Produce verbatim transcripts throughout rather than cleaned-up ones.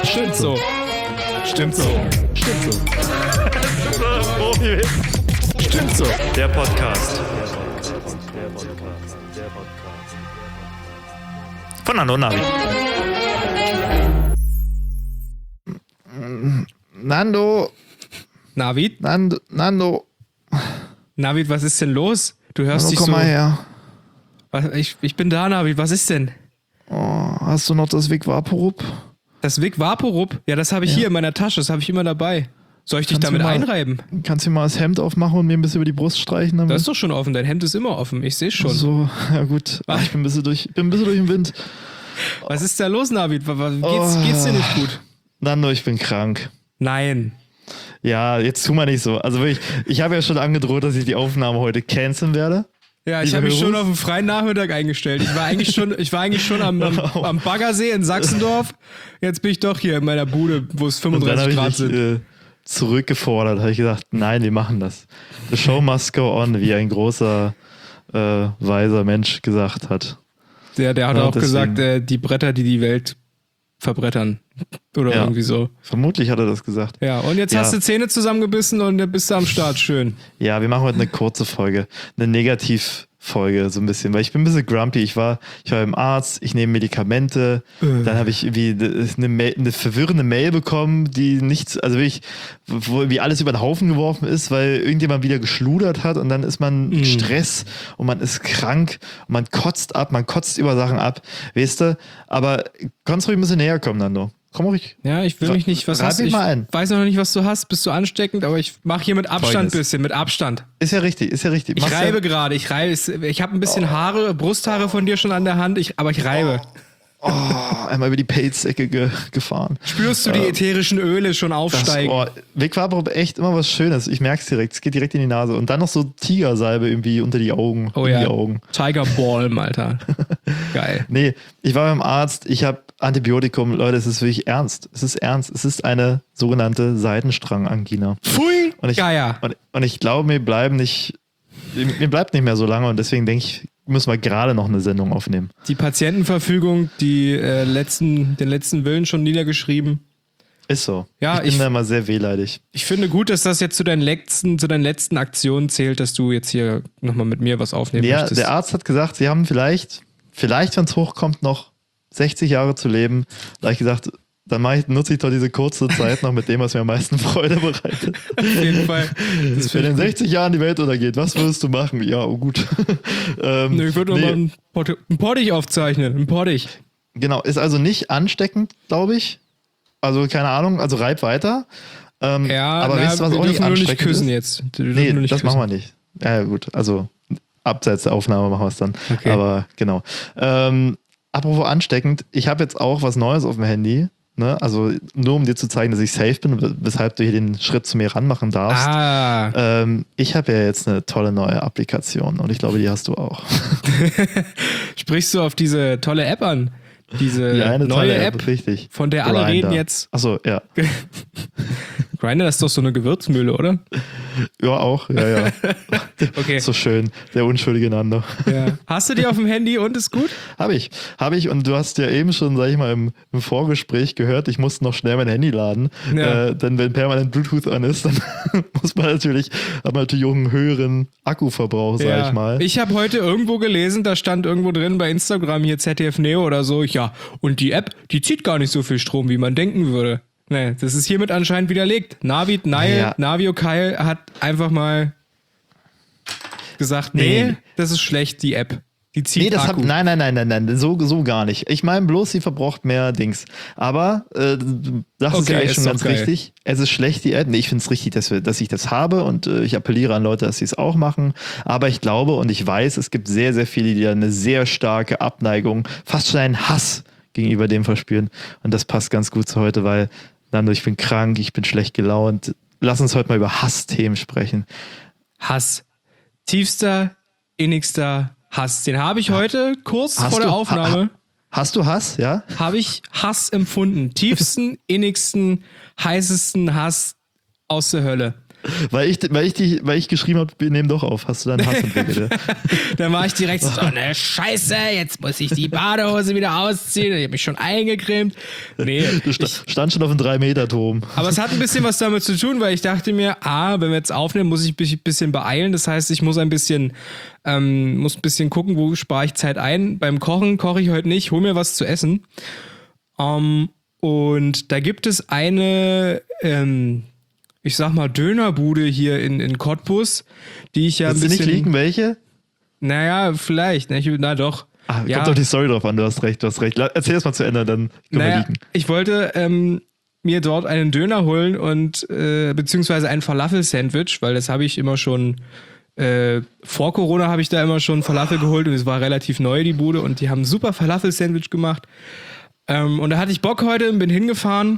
Stimmt so. Stimmt so. Stimmt so. Stimmt so. Der Podcast. Von Nando und Navi. Nando. Navid? Nando. Nando. Navid, was ist denn los? Du hörst Nando, dich komm so... mal her. Was, ich, ich bin da, Navid, was ist denn? Oh, hast du noch das Vic Vaporub? Das Vic Vaporub? Ja, das habe ich Ja. hier in meiner Tasche, das habe ich immer dabei. Soll ich dich Kannst damit du mal- einreiben? Kannst du mir mal das Hemd aufmachen und mir ein bisschen über die Brust streichen? Damit? Das ist doch schon offen, dein Hemd ist immer offen, ich sehe schon. So, ja gut. Ach, ich bin ein bisschen durch, bin ein bisschen durch den Wind. Was ist da los, Navid? Wa- wa- Geht's, Oh. geht's dir nicht gut? Nando, ich bin krank. Nein. Ja, jetzt tu mal nicht so. Also wirklich, ich habe ja schon angedroht, dass ich die Aufnahme heute canceln werde. Ja, ich Liebe habe mich schon Hörers. auf einen freien Nachmittag eingestellt. Ich war eigentlich schon, ich war eigentlich schon am, am, am Baggersee in Sachsendorf. Jetzt bin ich doch hier in meiner Bude, wo es Und dann fünfunddreißig habe Grad ich mich sind. äh, zurückgefordert. Habe ich gesagt, nein, wir machen das. The show must go on, wie ein großer, äh, weiser Mensch gesagt hat. Der, der hat Ja, auch deswegen. gesagt, äh, die Bretter, die die Welt verbrettern. Oder Ja. irgendwie so. Vermutlich hat er das gesagt. Ja, und jetzt Ja. hast du Zähne zusammengebissen und dann bist du am Start. Schön. Ja, wir machen heute eine kurze Folge, eine Negativfolge so ein bisschen, weil ich bin ein bisschen grumpy. Ich war, ich war beim Arzt, ich nehme Medikamente, Äh. dann habe ich irgendwie eine, Mail, eine verwirrende Mail bekommen, die nichts, also wirklich, wo irgendwie alles über den Haufen geworfen ist, weil irgendjemand wieder geschludert hat und dann ist man Mhm. Stress und man ist krank und man kotzt ab, man kotzt über Sachen ab, weißt du? Aber kannst ruhig ein bisschen näher kommen, Nando. Komm ruhig. Ja, ich will mich nicht, was Rat hast du? mich Ich mal ein. weiß noch nicht, was du hast. Bist du ansteckend, aber ich mache hier mit Abstand ein Folgendes. bisschen, mit Abstand. Ist ja richtig, ist ja richtig. Ich Mach's reibe ja, gerade, ich reibe. Ich habe ein bisschen Haare, Brusthaare von dir schon an der Hand, ich, aber ich reibe. oh, einmal über die Pelzecke ge gefahren. Spürst du die ätherischen Öle schon Das, aufsteigen? oh, Vic Vaporub echt immer was Schönes. Ich merke es direkt. Es geht direkt in die Nase. Und dann noch so Tigersalbe irgendwie unter die Augen. Oh in ja, die Augen. Tiger Balm, Alter. Geil. Nee, ich war beim Arzt. Ich habe Antibiotikum. Leute, es ist wirklich ernst. Es ist ernst. Es ist eine sogenannte Seitenstrangangina. Pfui, Und ich, Geier. und, und ich glaube, mir bleiben nicht, mir bleibt nicht mehr so lange. Und deswegen denke ich, müssen wir gerade noch eine Sendung aufnehmen. Die Patientenverfügung, die äh, letzten, den letzten Willen schon niedergeschrieben. Ist so. Ja, ich bin ich- da immer sehr wehleidig. Ich finde gut, dass das jetzt zu deinen letzten, zu deinen letzten Aktionen zählt, dass du jetzt hier nochmal mit mir was aufnehmen Ja, möchtest. der Arzt hat gesagt, sie haben vielleicht, vielleicht, wenn es hochkommt, noch sechzig Jahre zu leben. Da habe ich gesagt, dann mach ich, nutze ich doch diese kurze Zeit noch mit dem, was mir am meisten Freude bereitet. Auf jeden Fall. Das Wenn finde in ich gut. sechzig Jahren die Welt untergeht, was würdest du machen? Ja, oh gut. ähm, Nee, ich würde nee, nochmal einen Pod- einen Poddich aufzeichnen. Ein Poddich. Genau, ist also nicht ansteckend, glaube ich. Also keine Ahnung, also reib weiter. Ähm, Ja, aber na, weißt du, was wir auch nicht dürfen nur nicht ansteckend küssen ist? jetzt. Wir dürfen Nee, nur nicht das küssen. machen wir nicht. Ja, ja, gut. Also abseits der Aufnahme machen wir es dann. Okay. Aber genau. Ähm, apropos ansteckend, ich habe jetzt auch was Neues auf dem Handy. Ne? Also nur um dir zu zeigen, dass ich safe bin, w- weshalb du hier den Schritt zu mir ranmachen darfst. Ah, Ähm, ich habe ja jetzt eine tolle neue Applikation und ich glaube, die hast du auch. sprichst du auf diese tolle App an? Diese Die eine neue tolle App, richtig. von der alle Grindr. reden jetzt. Achso, ja. Grindr, das ist doch so eine Gewürzmühle, oder? Ja, auch. Ja, ja. Okay. So schön. Der unschuldige Nando. Ja. Hast du die auf dem Handy und ist gut? Habe ich. Habe ich. Und du hast ja eben schon, sag ich mal, im, im Vorgespräch gehört, ich musste noch schnell mein Handy laden. Ja. Äh, denn wenn permanent Bluetooth an ist, dann muss man natürlich, hat man natürlich auch einen höheren Akkuverbrauch, sag ich mal. Ich habe heute irgendwo gelesen, da stand irgendwo drin bei Instagram hier Z D F Neo oder so, ja, und die App, die zieht gar nicht so viel Strom, wie man denken würde. Nee, das ist hiermit anscheinend widerlegt. Navid, Nile, Ja. Navio Kyle hat einfach mal gesagt, nee, Nee. das ist schlecht, die App. Die zieht Nee, das Akku. hab, nein, nein, nein, nein, nein, so, so gar nicht. Ich meine bloß, sie verbraucht mehr Dings. Aber äh, das ist Okay, ja eigentlich ist schon doch ganz geil. richtig. Es ist schlecht, die App. Nee, ich finde es richtig, dass, wir, dass ich das habe und äh, ich appelliere an Leute, dass sie es auch machen. Aber ich glaube und ich weiß, es gibt sehr, sehr viele, die da eine sehr starke Abneigung, fast schon einen Hass gegenüber dem verspüren. Und das passt ganz gut zu heute, weil, Nando, ich bin krank, ich bin schlecht gelaunt. Lass uns heute mal über Hassthemen sprechen. Hass. Tiefster, innigster Hass. Den habe ich heute, kurz Hast vor der du- Aufnahme, ha- Hast du Hass, ja? habe ich Hass empfunden. Tiefsten, innigsten, heißesten Hass aus der Hölle. Weil ich, weil ich, die, weil ich geschrieben habe, wir nehmen doch auf. Hast du da einen Hass entwickelt? Dann war ich direkt so, oh ne Scheiße, jetzt muss ich die Badehose wieder ausziehen. Ich habe mich schon eingecremt. Nee, Du sta- ich, stand schon auf einem drei Meter Turm. aber es hat ein bisschen was damit zu tun, weil ich dachte mir, ah, wenn wir jetzt aufnehmen, muss ich mich ein bisschen beeilen. Das heißt, ich muss ein bisschen, ähm, muss ein bisschen gucken, wo spare ich Zeit ein. Beim Kochen koche ich heute nicht, hol mir was zu essen. Ähm, und da gibt es eine, ähm, ich sag mal, Dönerbude hier in, in Cottbus, die ich ja Kannst ein du bisschen... nicht liegen, welche? Naja, vielleicht. Ne? Ich, na doch. Ah, ja. Kommt doch die Story drauf an, du hast recht, du hast recht. La- Erzähl es mal zu Ende, dann können wir Naja, liegen. ich wollte ähm, mir dort einen Döner holen und äh, beziehungsweise ein Falafel-Sandwich, weil das habe ich immer schon äh, vor Corona habe ich da immer schon Falafel geholt und es war relativ neu, die Bude, und die haben ein super Falafel-Sandwich gemacht. Ähm, und da hatte ich Bock heute und bin hingefahren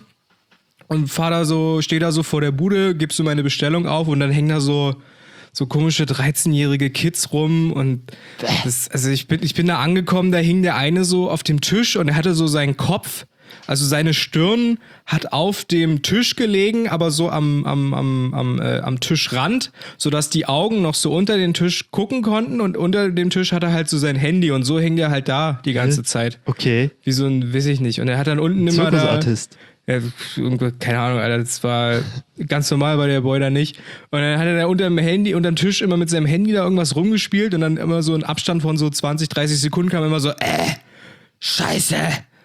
und fahr da so, stehe da so vor der Bude, gibst du meine Bestellung auf und dann hängen da so so komische dreizehnjährige Kids rum und das, also ich bin, ich bin da angekommen, da hing der eine so auf dem Tisch und er hatte so seinen Kopf, also seine Stirn hat auf dem Tisch gelegen, aber so am, am, am, am, äh, am Tischrand, sodass die Augen noch so unter den Tisch gucken konnten und unter dem Tisch hat er halt so sein Handy und so hing der halt da die ganze Zeit. Okay. Wie so ein, weiß ich nicht. Und er hat dann unten immer da... Zirkusartist. Ja, irgendwo- keine Ahnung, Alter, das war ganz normal bei der Boy da nicht. Und dann hat er da unter dem Handy, unter dem Tisch immer mit seinem Handy da irgendwas rumgespielt und dann immer so ein Abstand von so zwanzig, dreißig Sekunden kam immer so, äh, Scheiße.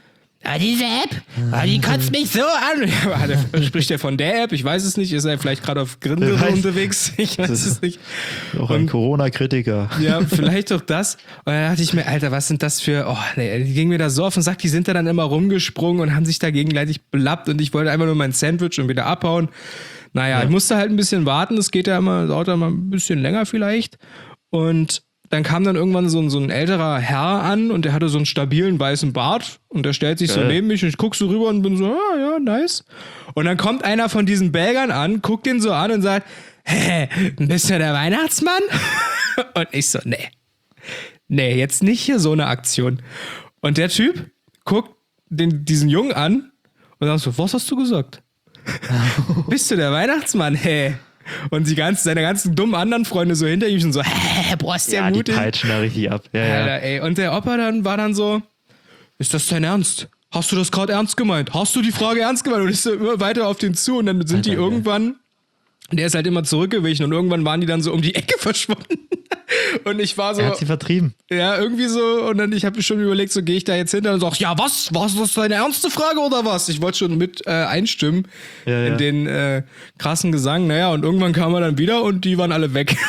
Ja, diese App, ah, die kotzt mich so an. Ja, spricht er von der App? Ich weiß es nicht. Ist er vielleicht gerade auf Grindel Wer weiß. unterwegs? Ich weiß es nicht. Auch ein Und- Corona-Kritiker. Ja, vielleicht doch das. Und dann dachte ich mir, Alter, was sind das für, oh, nee, die gingen mir da so auf den Sack, die sind da dann immer rumgesprungen und haben sich da gegenseitig belappt und ich wollte einfach nur mein Sandwich und wieder abhauen. Naja, Ja. ich musste halt ein bisschen warten, es geht ja immer, dauert ja mal ein bisschen länger vielleicht. Und dann kam dann irgendwann so ein, so ein älterer Herr an und der hatte so einen stabilen weißen Bart und der stellt sich so Geil. neben mich und ich guck so rüber und bin so, ah, ja, nice. Und dann kommt einer von diesen Belgern an, guckt den so an und sagt, hä, bist du der Weihnachtsmann? Und ich so, nee. Nee, jetzt nicht hier so eine Aktion. Und der Typ guckt den, diesen Jungen an und sagt so, was hast du gesagt? Bist du der Weihnachtsmann? Hä? Und die ganzen, seine ganzen dummen anderen Freunde so hinter ihm schon so, hä, boah, ist der Ja, die mutig. peitschen da richtig ab. Ja, ja. Alter, ey. Und der Opa dann war dann so, ist das dein Ernst? Hast du das gerade ernst gemeint? Hast du die Frage ernst gemeint? Und ich so immer weiter auf den zu und dann sind die Alter, ja. irgendwann, der ist halt immer zurückgewichen und irgendwann waren die dann so um die Ecke verschwunden. Und ich war so, Er hat sie vertrieben. ja, irgendwie so, und dann, ich habe mir schon überlegt, so gehe ich da jetzt hinter und sag, ja, was? War das deine ernste Frage oder was? Ich wollte schon mit äh, einstimmen Ja, ja. in den äh, krassen Gesang. Naja, und irgendwann kam er dann wieder und die waren alle weg.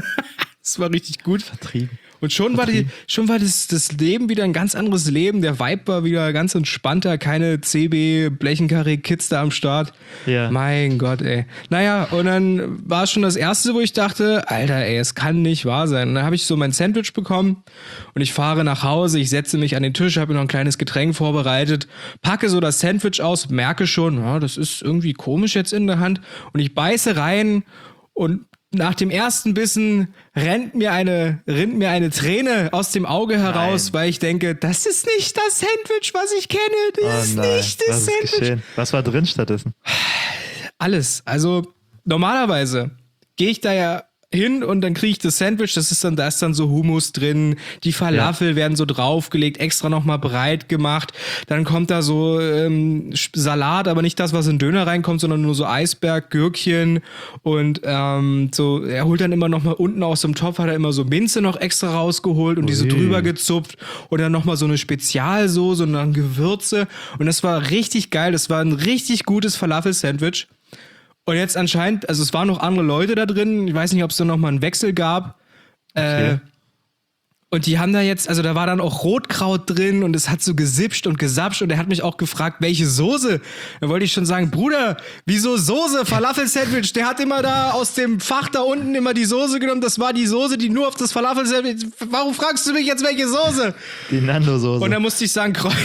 Das war richtig gut. Vertrieben. Und schon war, die, schon war das, das Leben wieder ein ganz anderes Leben. Der Vibe war wieder ganz entspannter. Keine C B, Blechenkarre-Kids da am Start. Ja. Mein Gott, ey. Naja, und dann war es schon das Erste, wo ich dachte, Alter, ey, es kann nicht wahr sein. Und dann habe ich so mein Sandwich bekommen und ich fahre nach Hause. Ich setze mich an den Tisch, habe mir noch ein kleines Getränk vorbereitet, packe so das Sandwich aus, merke schon, ja, das ist irgendwie komisch jetzt in der Hand. Und ich beiße rein und nach dem ersten Bissen rennt mir eine, rinnt mir eine Träne aus dem Auge heraus, Nein. weil ich denke, das ist nicht das Sandwich, was ich kenne. Das Oh ist nein, nicht was das ist Sandwich. geschehen? Was war drin stattdessen? Alles. Also normalerweise gehe ich da ja hin und dann kriege ich das Sandwich, das ist dann, da ist dann so Hummus drin, die Falafel werden so draufgelegt, extra nochmal breit gemacht, dann kommt da so ähm, Salat, aber nicht das, was in Döner reinkommt, sondern nur so Eisberg, Gürkchen und ähm, so, er holt dann immer nochmal unten aus dem Topf, hat er immer so Minze noch extra rausgeholt und diese Ui. drüber gezupft und dann nochmal so eine Spezialsoße und dann Gewürze und das war richtig geil, das war ein richtig gutes Falafel-Sandwich. Und jetzt anscheinend, also es waren noch andere Leute da drin, ich weiß nicht, ob es da nochmal einen Wechsel gab. Okay. Äh, und die haben da jetzt, also da war dann auch Rotkraut drin und es hat so gesipscht und gesapscht und er hat mich auch gefragt, welche Soße. Da wollte ich schon sagen, Bruder, wieso Soße? Falafel-Sandwich, der hat immer da aus dem Fach da unten immer die Soße genommen, das war die Soße, die nur auf das Falafel-Sandwich, warum fragst du mich jetzt, welche Soße? Die Nando-Soße. Und dann musste ich sagen, Kräuter.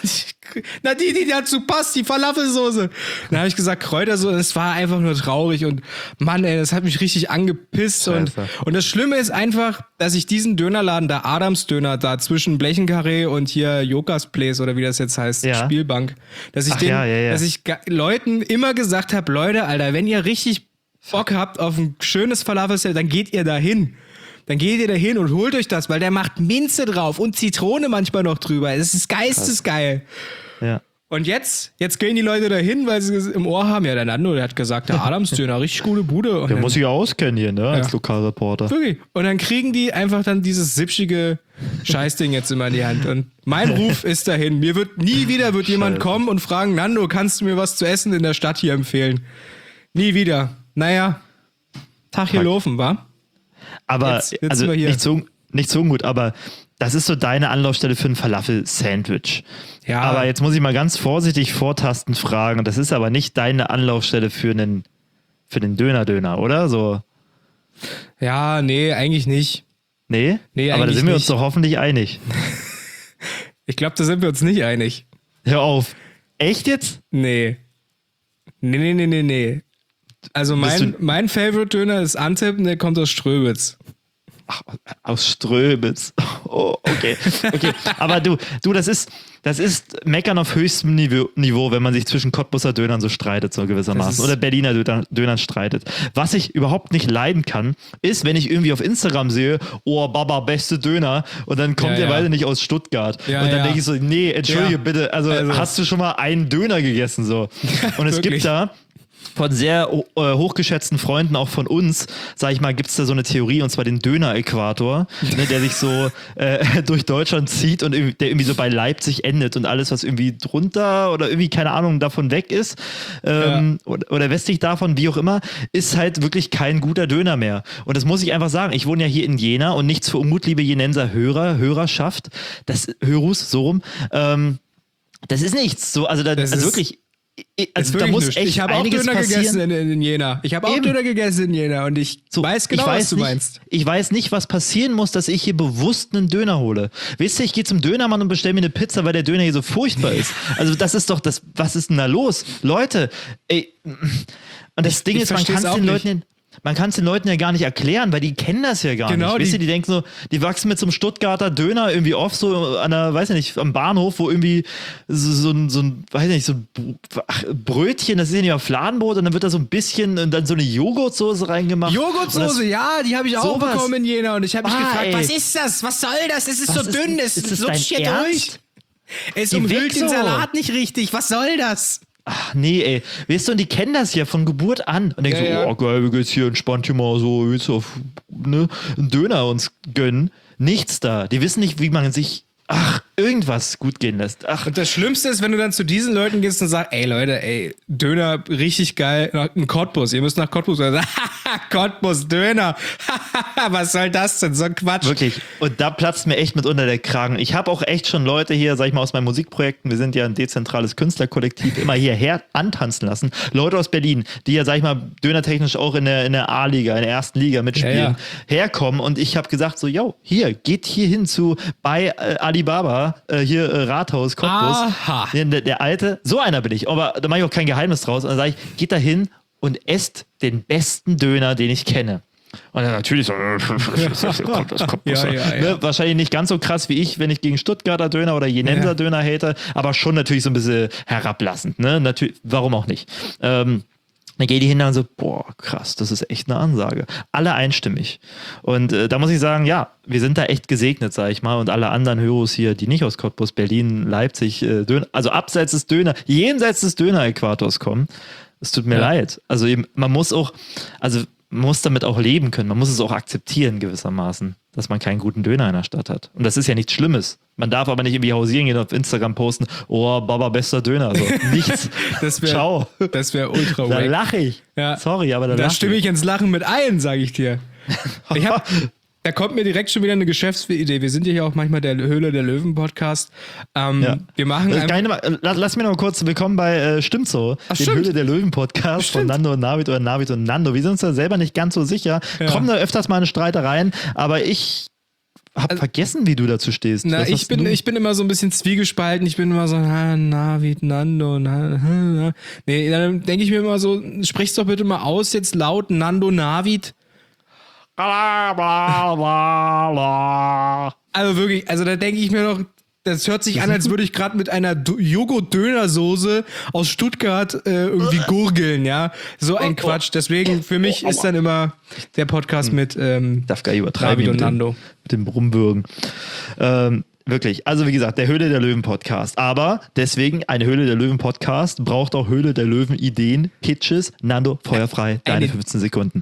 Na, die, die dazu passt, die Falafelsoße. Dann habe ich gesagt, Kräutersoße. Es war einfach nur traurig und Mann, ey, das hat mich richtig angepisst. Und, Scheiße. und das Schlimme ist einfach, dass ich diesen Dönerladen, da Adams Döner, da zwischen Blechenkarree und hier Jokas Place oder wie das jetzt heißt, Ja. Spielbank, dass ich Ach den, ja, ja, ja. dass ich ga- Leuten immer gesagt habe, Leute, Alter, wenn ihr richtig Bock habt auf ein schönes Falafel-Set, dann geht ihr da hin. Dann geht ihr da hin und holt euch das, weil der macht Minze drauf und Zitrone manchmal noch drüber. Das ist geistesgeil. Ja. Und jetzt, jetzt gehen die Leute da hin, weil sie es im Ohr haben. Ja, der Nando, der hat gesagt, der Adamsdöner, richtig gute Bude. Und Der dann, muss sich ja auskennen hier, ne, als Ja. Lokalreporter. wirklich. Und dann kriegen die einfach dann dieses sipschige Scheißding jetzt immer in die Hand. Und mein Ruf ist dahin. Mir wird nie wieder wird jemand Scheiße. kommen und fragen, Nando, kannst du mir was zu essen in der Stadt hier empfehlen? Nie wieder. Naja, Tag hier laufen, wa? Aber, Jetzt- jetzt also sind wir hier. nicht so, nicht so gut, aber das ist so deine Anlaufstelle für ein Falafel-Sandwich. Ja. Aber jetzt muss ich mal ganz vorsichtig vortasten fragen, das ist aber nicht deine Anlaufstelle für einen, für den Döner-Döner, oder? So, Ja, nee, eigentlich nicht. nee? Nee, aber da eigentlich sind wir uns nicht. doch hoffentlich einig. Ich glaube, da sind wir uns nicht einig. Hör auf. Echt jetzt? Nee. Nee, nee, nee, nee, nee. Also Bist mein, du- mein Favorite-Döner ist Antep und der kommt aus Ströbitz. Ach, aus Ströbitz. Oh, okay. Okay. Aber du, du, das ist, das ist Meckern auf höchstem Niveau, Niveau, wenn man sich zwischen Cottbusser Dönern so streitet, so Das gewissermaßen. ist- Oder Berliner Döner, Dönern streitet. Was ich überhaupt nicht leiden kann, ist, wenn ich irgendwie auf Instagram sehe, oh, Baba, beste Döner, und dann kommt Ja, der ja. weiter nicht aus Stuttgart. Ja, und dann ja. denke ich so, nee, entschuldige Ja. bitte, also, Also- hast du schon mal einen Döner gegessen, so. Und es Wirklich. gibt da von sehr äh, hochgeschätzten Freunden, auch von uns, sag ich mal, gibt es da so eine Theorie, und zwar den Döner-Äquator, ne, der sich so äh, durch Deutschland zieht und irgendwie- der irgendwie so bei Leipzig endet, und alles, was irgendwie drunter oder irgendwie, keine Ahnung, davon weg ist, ähm, oder, oder westlich davon, wie auch immer, ist halt wirklich kein guter Döner mehr. Und das muss ich einfach sagen. Ich wohne ja hier in Jena, und nichts für Unmut, liebe Jenenser Hörer, Hörerschaft, das Hörus, so rum, ähm, das ist nichts. So, also da, Das also ist- wirklich, Ist also da wirklich muss nichts. echt ich habe auch einiges Döner passieren. gegessen in, in Jena. Ich habe auch Eben. Döner gegessen in Jena und ich So, weiß genau, ich weiß was du nicht, meinst. Ich weiß nicht, was passieren muss, dass ich hier bewusst einen Döner hole. Weißt du, ich gehe zum Dönermann und bestelle mir eine Pizza, weil der Döner hier so furchtbar ist. Also das ist doch das, was ist denn da los? Leute, ey, und das Ich- Ding ich ist, man versteh's kann es auch den nicht. Leuten, man kann es den Leuten ja gar nicht erklären, weil die kennen das ja gar Genau, nicht. Weißt die- du, die denken so, die wachsen mit so einem Stuttgarter Döner irgendwie oft so an der, weiß ich nicht, am Bahnhof, wo irgendwie so, so ein, so ein, weiß ich nicht, so ein Br- ach, Brötchen, das ist ja nicht mal Fladenbrot, und dann wird da so ein bisschen und dann so eine Joghurtsoße reingemacht. Und Joghurtsoße, das- ja, die habe ich auch Sowas. bekommen in Jena und ich habe mich Ah, gefragt, ey. was ist das? Was soll das? Es ist Was so ist- dünn, es ist das lutscht dein hier Ernst? durch. Es Die umhüllt den Wichser. Salat nicht richtig. Was soll das? Ach nee, ey. Weißt du, und die kennen das ja von Geburt an. Und denken Ja, so, ja. oh geil, wir gehen jetzt hier entspannt hier mal so jetzt auf ne, einen Döner uns gönnen. Nichts da. Die wissen nicht, wie man sich, ach, irgendwas gut gehen lässt. Ach, Und das Schlimmste ist, wenn du dann zu diesen Leuten gehst und sagst, ey Leute, ey, Döner richtig geil, nach- ein Cottbus, ihr müsst nach Cottbus. Und dann sagst, Cottbus, Döner. Was soll das denn? So ein Quatsch. wirklich. Und da platzt mir echt mit unter der Kragen. Ich habe auch echt schon Leute hier, sag ich mal, aus meinen Musikprojekten, wir sind ja ein dezentrales Künstlerkollektiv, immer hierher antanzen lassen. Leute aus Berlin, die ja, sag ich mal, dönertechnisch auch in der, in der A-Liga, in der ersten Liga mitspielen, Ja, ja. herkommen. Und ich habe gesagt so, yo, hier, geht hier hin zu bei äh, Alibaba, äh, hier äh, Rathaus, Cottbus. Aha. Der, der, der alte, so einer bin ich. Aber da mache ich auch kein Geheimnis draus. Und dann sage ich, geht da hin und esst den besten Döner, den ich kenne. Und dann natürlich so, das kommt, das kommt Ja, ja, ja. Ne, wahrscheinlich nicht ganz so krass wie ich, wenn ich gegen Stuttgarter Döner oder Jenenser Ja. Döner hätte, aber schon natürlich so ein bisschen herablassend. Ne? Natürlich, warum auch nicht? Ähm, dann geht die hin und so, boah, krass, das ist echt eine Ansage. Alle einstimmig. Und äh, da muss ich sagen, ja, wir sind da echt gesegnet, sag ich mal. Und alle anderen Heroes hier, die nicht aus Cottbus, Berlin, Leipzig, äh, Döner, also abseits des Döner, jenseits des Döner-Äquators kommen, es tut mir Ja. leid. Also eben, man muss auch, also man muss damit auch leben können. Man muss es auch akzeptieren gewissermaßen, dass man keinen guten Döner in der Stadt hat. Und das ist ja nichts Schlimmes. Man darf aber nicht irgendwie hausieren gehen und auf Instagram posten, oh, Baba, bester Döner. Also nichts. Das wäre Ciao. das wär ultra Da wack. lache ich. Ja. Sorry, aber da, Da lache stimme ich ins Lachen mit ein, sage ich dir. Ich hab, da kommt mir direkt schon wieder eine Geschäftsidee. Wir sind ja hier auch manchmal der Höhle der Löwen Podcast. Ähm, Ja. Wir machen Das ein, kann ich noch mal, lass, lass mir noch mal kurz willkommen bei äh, Stimmt so, Ach, den stimmt. Höhle der Löwen Podcast von Stimmt. Nando und Navid oder Navid und Nando. Wir sind uns da selber nicht ganz so sicher. Kommen da öfters mal eine Streitereien, aber ich habe vergessen, wie du dazu stehst. Na, Was ich hast bin, du? ich bin immer so ein bisschen zwiegespalten. Ich bin immer so, ah, Navid, Nando, na, na. Nee, dann denke ich mir immer so, sprich's doch bitte mal aus jetzt laut, Nando, Navid. Bla, bla, bla, bla. Also wirklich, also da denke ich mir doch, Das hört sich an, als würde ich gerade mit einer D- Joghurt-Dönersoße aus Stuttgart äh, irgendwie gurgeln, ja. So ein Quatsch. Deswegen, für mich ist dann immer der Podcast mit ähm, Darf gar nicht übertreiben David und mit dem, Nando. mit dem Rumwürgen. Ähm, wirklich. Also wie gesagt, der Höhle der Löwen Podcast. Aber deswegen, ein Höhle der Löwen Podcast braucht auch Höhle der Löwen Ideen, Pitches. Nando, feuerfrei, deine Eine- fünfzehn Sekunden.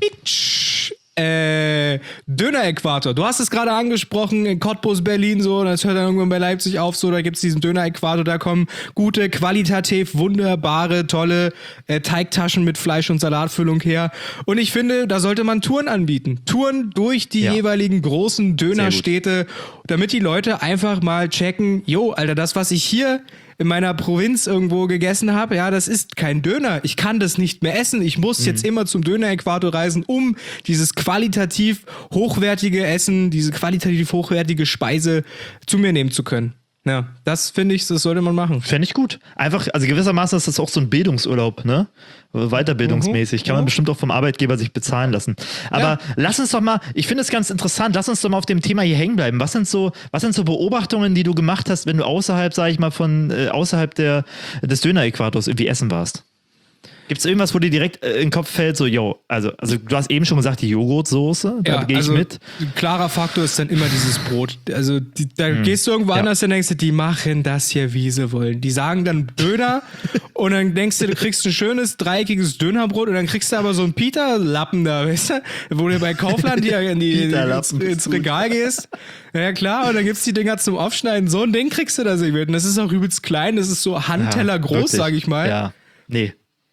Äh, Döner-Äquator. Du hast es gerade angesprochen, in Cottbus, Berlin, so, das hört dann irgendwann bei Leipzig auf, so, da gibt's diesen Döner-Äquator, da kommen gute, qualitativ wunderbare, tolle äh, Teigtaschen mit Fleisch- und Salatfüllung her. Und ich finde, da sollte man Touren anbieten. Touren durch die Ja. jeweiligen großen Dönerstädte, damit die Leute einfach mal checken, jo, Alter, das, was ich hier in meiner Provinz irgendwo gegessen habe, ja, das ist kein Döner. Ich kann das nicht mehr essen. Ich muss Mhm. jetzt immer zum Döner-Äquator reisen, um dieses qualitativ hochwertige Essen, diese qualitativ hochwertige Speise zu mir nehmen zu können. Ja, das finde ich, das sollte man machen. Fände ich gut. Einfach, also gewissermaßen ist das auch so ein Bildungsurlaub, ne? Weiterbildungsmäßig. Kann man Mhm. bestimmt auch vom Arbeitgeber sich bezahlen lassen. Aber Ja. lass uns doch mal, ich finde es ganz interessant, lass uns doch mal auf dem Thema hier hängen bleiben. Was sind so, was sind so Beobachtungen, die du gemacht hast, wenn du außerhalb, sag ich mal, von, äh, außerhalb der, des Döner-Äquators irgendwie essen warst? Gibt es irgendwas, wo dir direkt äh, in den Kopf fällt, so, yo, also, also du hast eben schon gesagt, die Joghurtsoße, da Ja, gehe ich also mit. ein klarer Faktor ist dann immer dieses Brot. Also die, da Hm. gehst du irgendwo Ja. anders und denkst du, die machen das hier, wie sie wollen. Die sagen dann Döner und dann denkst du, du kriegst ein schönes, dreieckiges Dönerbrot und dann kriegst du aber so einen Pita-Lappen da, weißt du? Wo du bei Kaufland hier in die, ins, Pita-Lappen ist ins gut. Regal gehst. Ja klar, und dann gibt's die Dinger zum Aufschneiden. So ein Ding kriegst du da serviert. Und das ist auch übelst klein, das ist so Handteller groß, wirklich. sag ich mal. Ja, nee.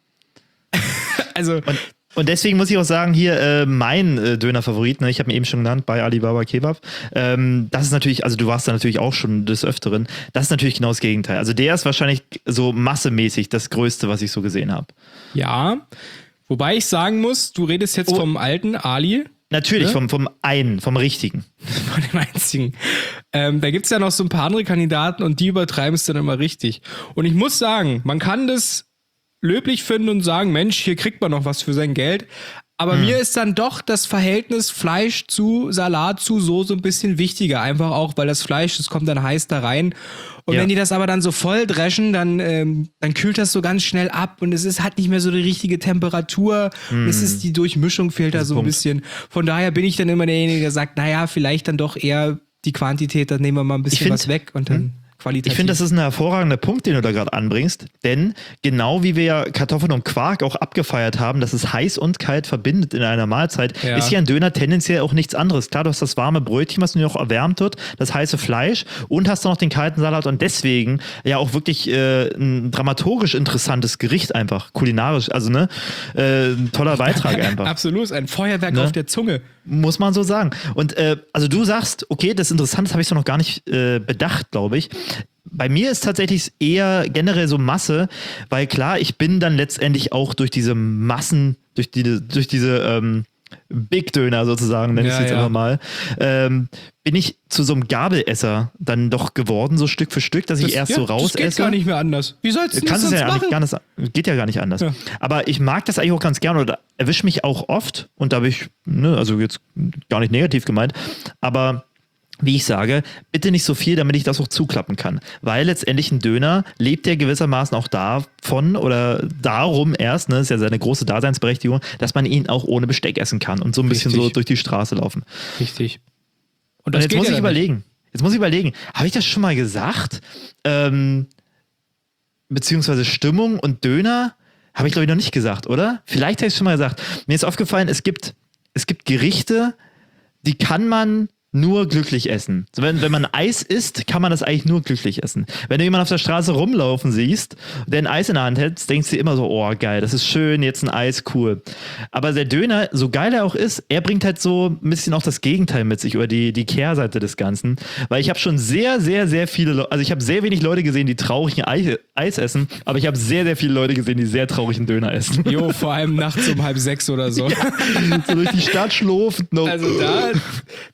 Also Und, und deswegen muss ich auch sagen, hier äh, mein äh, Döner-Favorit, ne, ich habe ihn eben schon genannt, bei Alibaba Kebab. Ähm, das ist natürlich, also du warst da natürlich auch schon des Öfteren, das ist natürlich genau das Gegenteil. Also der ist wahrscheinlich so massemäßig das Größte, was ich so gesehen habe. ja, wobei ich sagen muss, du redest jetzt Oh. vom alten Ali. Natürlich, Ne? vom, vom einen, vom richtigen. Von dem einzigen. Ähm, da gibt es ja noch so ein paar andere Kandidaten und die übertreiben es dann immer richtig. Und ich muss sagen, man kann das löblich finden und sagen, Mensch, hier kriegt man noch was für sein Geld. Aber mir ist dann doch das Verhältnis Fleisch zu Salat zu Soße ein bisschen wichtiger. Einfach auch, weil das Fleisch, das kommt dann heiß da rein. Und Ja. wenn die das aber dann so voll dreschen, dann, ähm, dann kühlt das so ganz schnell ab und es ist, hat nicht mehr so die richtige Temperatur. Und es ist, die Durchmischung fehlt da so ein Punkt. bisschen. Von daher bin ich dann immer derjenige, der sagt, naja, vielleicht dann doch eher die Quantität, dann nehmen wir mal ein bisschen find- was weg und dann qualitativ. Ich finde, das ist ein hervorragender Punkt, den du da gerade anbringst, denn genau wie wir ja Kartoffeln und Quark auch abgefeiert haben, dass es heiß und kalt verbindet in einer Mahlzeit, Ja. ist ja ein Döner tendenziell auch nichts anderes. Klar, du hast das warme Brötchen, was nur noch erwärmt wird, das heiße Fleisch und hast dann noch den kalten Salat und deswegen ja auch wirklich äh, ein dramaturgisch interessantes Gericht einfach, kulinarisch, also ne, äh, ein toller Beitrag einfach. Absolut, ein Feuerwerk Ne? auf der Zunge. Muss man so sagen. Und äh, also du sagst, okay, das ist interessant, das habe ich so noch gar nicht äh, bedacht, glaube ich. Bei mir ist tatsächlich eher generell so Masse, weil klar, ich bin dann letztendlich auch durch diese Massen, durch, die, durch diese ähm, Big Döner sozusagen, nenne ich es Ja, jetzt ja. einfach mal, ähm, bin ich zu so einem Gabelesser dann doch geworden, so Stück für Stück, dass ich erst ja, so raus Das geht esse. gar nicht mehr anders. Wie sollst du das Kannst es sonst ja machen? eigentlich gar nicht, geht ja gar nicht anders. Ja. Aber ich mag das eigentlich auch ganz gerne oder erwische mich auch oft und da habe ich, ne, also jetzt gar nicht negativ gemeint, aber wie ich sage, bitte nicht so viel, damit ich das auch zuklappen kann. Weil letztendlich ein Döner lebt ja gewissermaßen auch davon oder darum erst, ne, ist ja seine große Daseinsberechtigung, dass man ihn auch ohne Besteck essen kann und so ein bisschen Richtig. so durch die Straße laufen. Richtig. Und das jetzt geht muss ja ich dann überlegen. Jetzt muss ich überlegen, habe ich das schon mal gesagt? Ähm, beziehungsweise Stimmung und Döner habe ich, glaube ich, noch nicht gesagt, oder? Vielleicht habe ich es schon mal gesagt. Mir ist aufgefallen, es gibt, es gibt Gerichte, die kann man nur glücklich essen. So, wenn, wenn man Eis isst, kann man das eigentlich nur glücklich essen. Wenn du jemanden auf der Straße rumlaufen siehst, der ein Eis in der Hand hält, denkst du dir immer so, oh geil, das ist schön, jetzt ein Eis, cool. Aber der Döner, so geil er auch ist, er bringt halt so ein bisschen auch das Gegenteil mit sich oder die, die Kehrseite des Ganzen. Weil ich habe schon sehr, sehr, sehr viele Leute, also ich habe sehr wenig Leute gesehen, die traurig ein Eis, Eis essen, aber ich habe sehr, sehr viele Leute gesehen, die sehr traurig einen Döner essen. Jo, vor allem nachts um halb sechs oder so. so durch die Stadt schlurfend noch. Also da, da könnte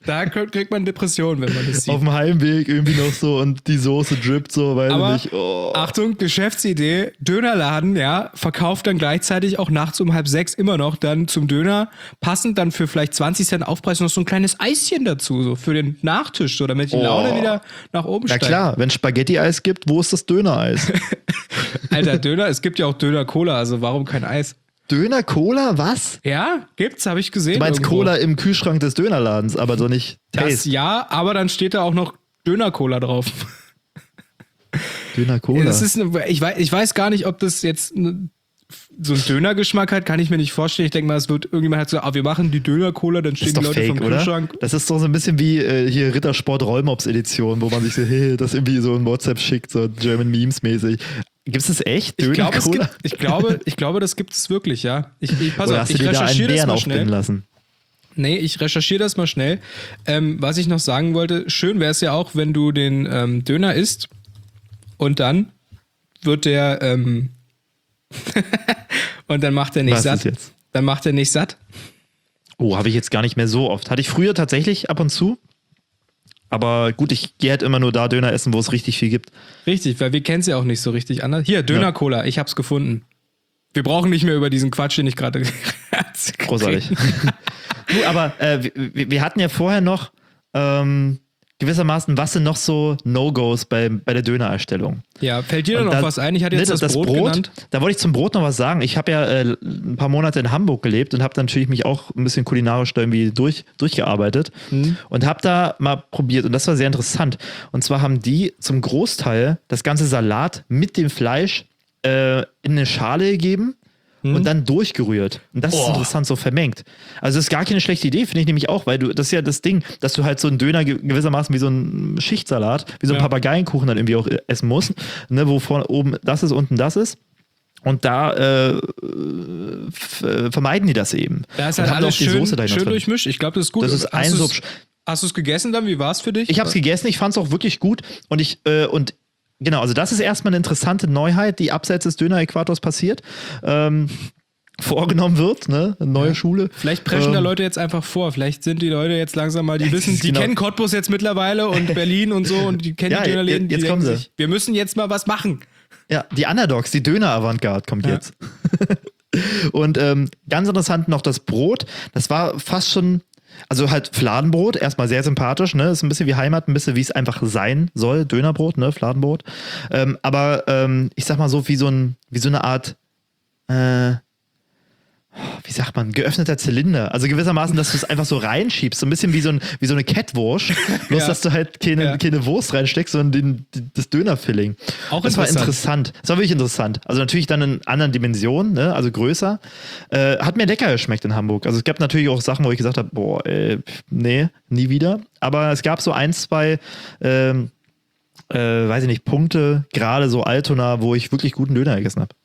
man, kriegt man Depressionen, wenn man das sieht. Auf dem Heimweg irgendwie noch so und die Soße drippt so, weiß Aber ich nicht. Oh. Achtung, Geschäftsidee, Dönerladen, ja, verkauft dann gleichzeitig auch nachts um halb sechs immer noch dann zum Döner, passend dann für vielleicht zwanzig Cent Aufpreis noch so ein kleines Eischen dazu, so für den Nachtisch, so damit die Oh. Laune wieder nach oben Na steigt. klar, wenn Spaghetti-Eis gibt, wo ist das Dönereis? Alter, Döner, es gibt ja auch Döner-Cola, also warum kein Eis? Döner-Cola, was? Ja, gibt's, habe ich gesehen. Du meinst irgendwo. Cola im Kühlschrank des Dönerladens, aber so nicht Das Taste. ja, aber dann steht da auch noch Döner-Cola drauf. Döner-Cola. Das ist eine, ich, weiß, ich weiß gar nicht, ob das jetzt eine, so einen Dönergeschmack hat, kann ich mir nicht vorstellen. Ich denke mal, es wird irgendjemand hat so, ah, wir machen die Döner-Cola, dann Das stehen ist die doch Leute fake, vom oder? Kühlschrank. Das ist doch so ein bisschen wie äh, hier Rittersport Rollmops Edition, wo man sich so, hey, das irgendwie so ein WhatsApp schickt, so German Memes mäßig. Gibt es das echt? Ich glaube, es Döner-Cola? gibt, ich glaube, ich glaube, das gibt es wirklich, ja. Ich, ich, pass Oder auf, hast du ich dir da einen recherchiere das Bären mal aufbinden schnell. lassen? Nee, ich recherchiere das mal schnell. Ähm, was ich noch sagen wollte, schön wäre es ja auch, wenn du den ähm, Döner isst und dann wird der ähm, und dann macht er nicht Was satt. ist jetzt? Dann macht er nicht satt. Oh, habe ich jetzt gar nicht mehr so oft. Hatte ich früher tatsächlich ab und zu. Aber gut, ich gehe halt immer nur da Döner essen, wo es richtig viel gibt. Richtig, weil wir kennen es ja auch nicht so richtig anders. Hier, Döner-Cola, ich hab's gefunden. Wir brauchen nicht mehr über diesen Quatsch, den ich gerade Großartig. Du, aber äh, wir, wir hatten ja vorher noch ähm, gewissermaßen, was sind noch so No-Gos bei, bei der Dönererstellung? Ja, fällt dir da Und noch da- was ein? Ich hatte jetzt ne, das, Brot, genannt. Da wollte ich zum Brot noch was sagen. Ich habe ja äh, ein paar Monate in Hamburg gelebt und habe natürlich mich auch ein bisschen kulinarisch da irgendwie durch, durchgearbeitet Mhm. und habe da mal probiert und das war sehr interessant. Und zwar haben die zum Großteil das ganze Salat mit dem Fleisch äh, in eine Schale gegeben und dann durchgerührt. Und das ist Oh. interessant, so vermengt. Also das ist gar keine schlechte Idee, finde ich nämlich auch, weil du, das ist ja das Ding, dass du halt so einen Döner ge- gewissermaßen wie so ein Schichtsalat, wie so ein Ja. Papageienkuchen dann irgendwie auch äh, essen musst, ne, wo vorne oben das ist, unten das ist. Und da äh, f- äh, vermeiden die das eben. Da ist Und halt haben alles auch die schön, Soße dahinter schön drin. durchmischt. Ich glaube, das ist gut. Das ist Hast ein du's- Subsch- Hast du es gegessen dann? Wie war es für dich? Ich habe es gegessen, ich fand es auch wirklich gut und ich äh, und genau, also das ist erstmal eine interessante Neuheit, die abseits des Döner-Äquators passiert. Ähm, vorgenommen wird, ne? Eine neue Schule. Vielleicht preschen da Ähm, Leute jetzt einfach vor. Vielleicht sind die Leute jetzt langsam mal, die wissen, die genau. kennen Cottbus jetzt mittlerweile und Berlin und so und die kennen Ja, die Dönerläden. jetzt die kommen denken sie. sich, wir müssen jetzt mal was machen. Ja, die Underdogs, die Döner-Avantgarde kommt Ja. jetzt. Und ähm, ganz interessant noch das Brot. Das war fast schon, also halt Fladenbrot, erstmal sehr sympathisch, ne? Ist ein bisschen wie Heimat, ein bisschen wie es einfach sein soll. Dönerbrot, ne? Fladenbrot. Ähm, aber ähm, ich sag mal so, wie so, ein, wie so eine Art, äh, wie sagt man, geöffneter Zylinder. Also gewissermaßen, dass du es einfach so reinschiebst. So ein bisschen wie so, ein, wie so eine Kettwurst. Bloß, Ja. dass du halt keine, Ja. keine Wurst reinsteckst, sondern den, den, das Dönerfilling. Auch das war interessant. interessant. Das war wirklich interessant. Also natürlich dann in anderen Dimensionen, ne? Also größer. Äh, hat mir lecker geschmeckt in Hamburg. Also es gab natürlich auch Sachen, wo ich gesagt habe, boah, ey, nee, nie wieder. Aber es gab so ein, zwei, ähm, äh, weiß ich nicht, Punkte, gerade so Altona, wo ich wirklich guten Döner gegessen habe.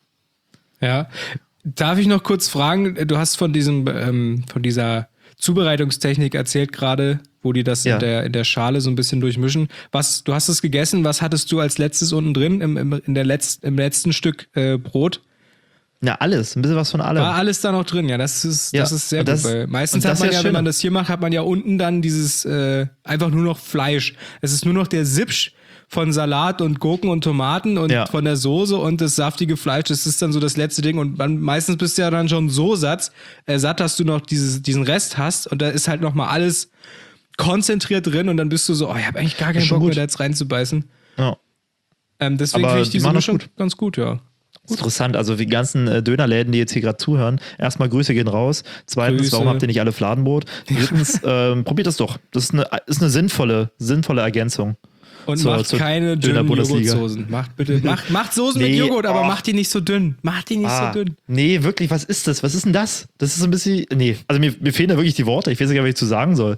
Ja. Darf ich noch kurz fragen, du hast von diesem, ähm, von dieser Zubereitungstechnik erzählt gerade, wo die das Ja. in, der, in der Schale so ein bisschen durchmischen. Was, du hast es gegessen, was hattest du als letztes unten drin im, im, in der Letz-, im letzten Stück äh, Brot? Ja, alles. Ein bisschen was von allem. War alles da noch drin, ja, das ist, Ja, das ist sehr und das- gut. Weil meistens und hat das man ist ja ja, wenn schön. man das hier macht, hat man ja unten dann dieses äh, einfach nur noch Fleisch. Es ist nur noch der Sipsch von Salat und Gurken und Tomaten und Ja. von der Soße und das saftige Fleisch. Das ist dann so das letzte Ding. Und man, meistens bist du ja dann schon so satt, äh, satt, dass du noch dieses, diesen Rest hast und da ist halt noch mal alles konzentriert drin und dann bist du so, oh, ich habe eigentlich gar keinen ist schon Bock mehr gut. da jetzt reinzubeißen. Ja. Ähm, deswegen Aber finde ich die diese machen das Mischung gut. ganz gut, ja. Interessant, also die ganzen äh, Dönerläden, die jetzt hier gerade zuhören, erstmal Grüße gehen raus. Zweitens, Grüße. warum habt ihr nicht alle Fladenbrot? Drittens, ähm, probiert das doch. Das ist eine, ist eine sinnvolle, sinnvolle Ergänzung. Und zur- macht zur keine dünnen Döner-Bundesliga. Joghurtsoßen. Macht bitte, macht, macht Soßen mit Nee, Joghurt, aber oh. macht die nicht so dünn. Macht die nicht Ah, so dünn. nee, wirklich, was ist das? Was ist denn das? Das ist so ein bisschen, nee, also mir, mir fehlen da wirklich die Worte. Ich weiß gar nicht, was ich zu sagen soll.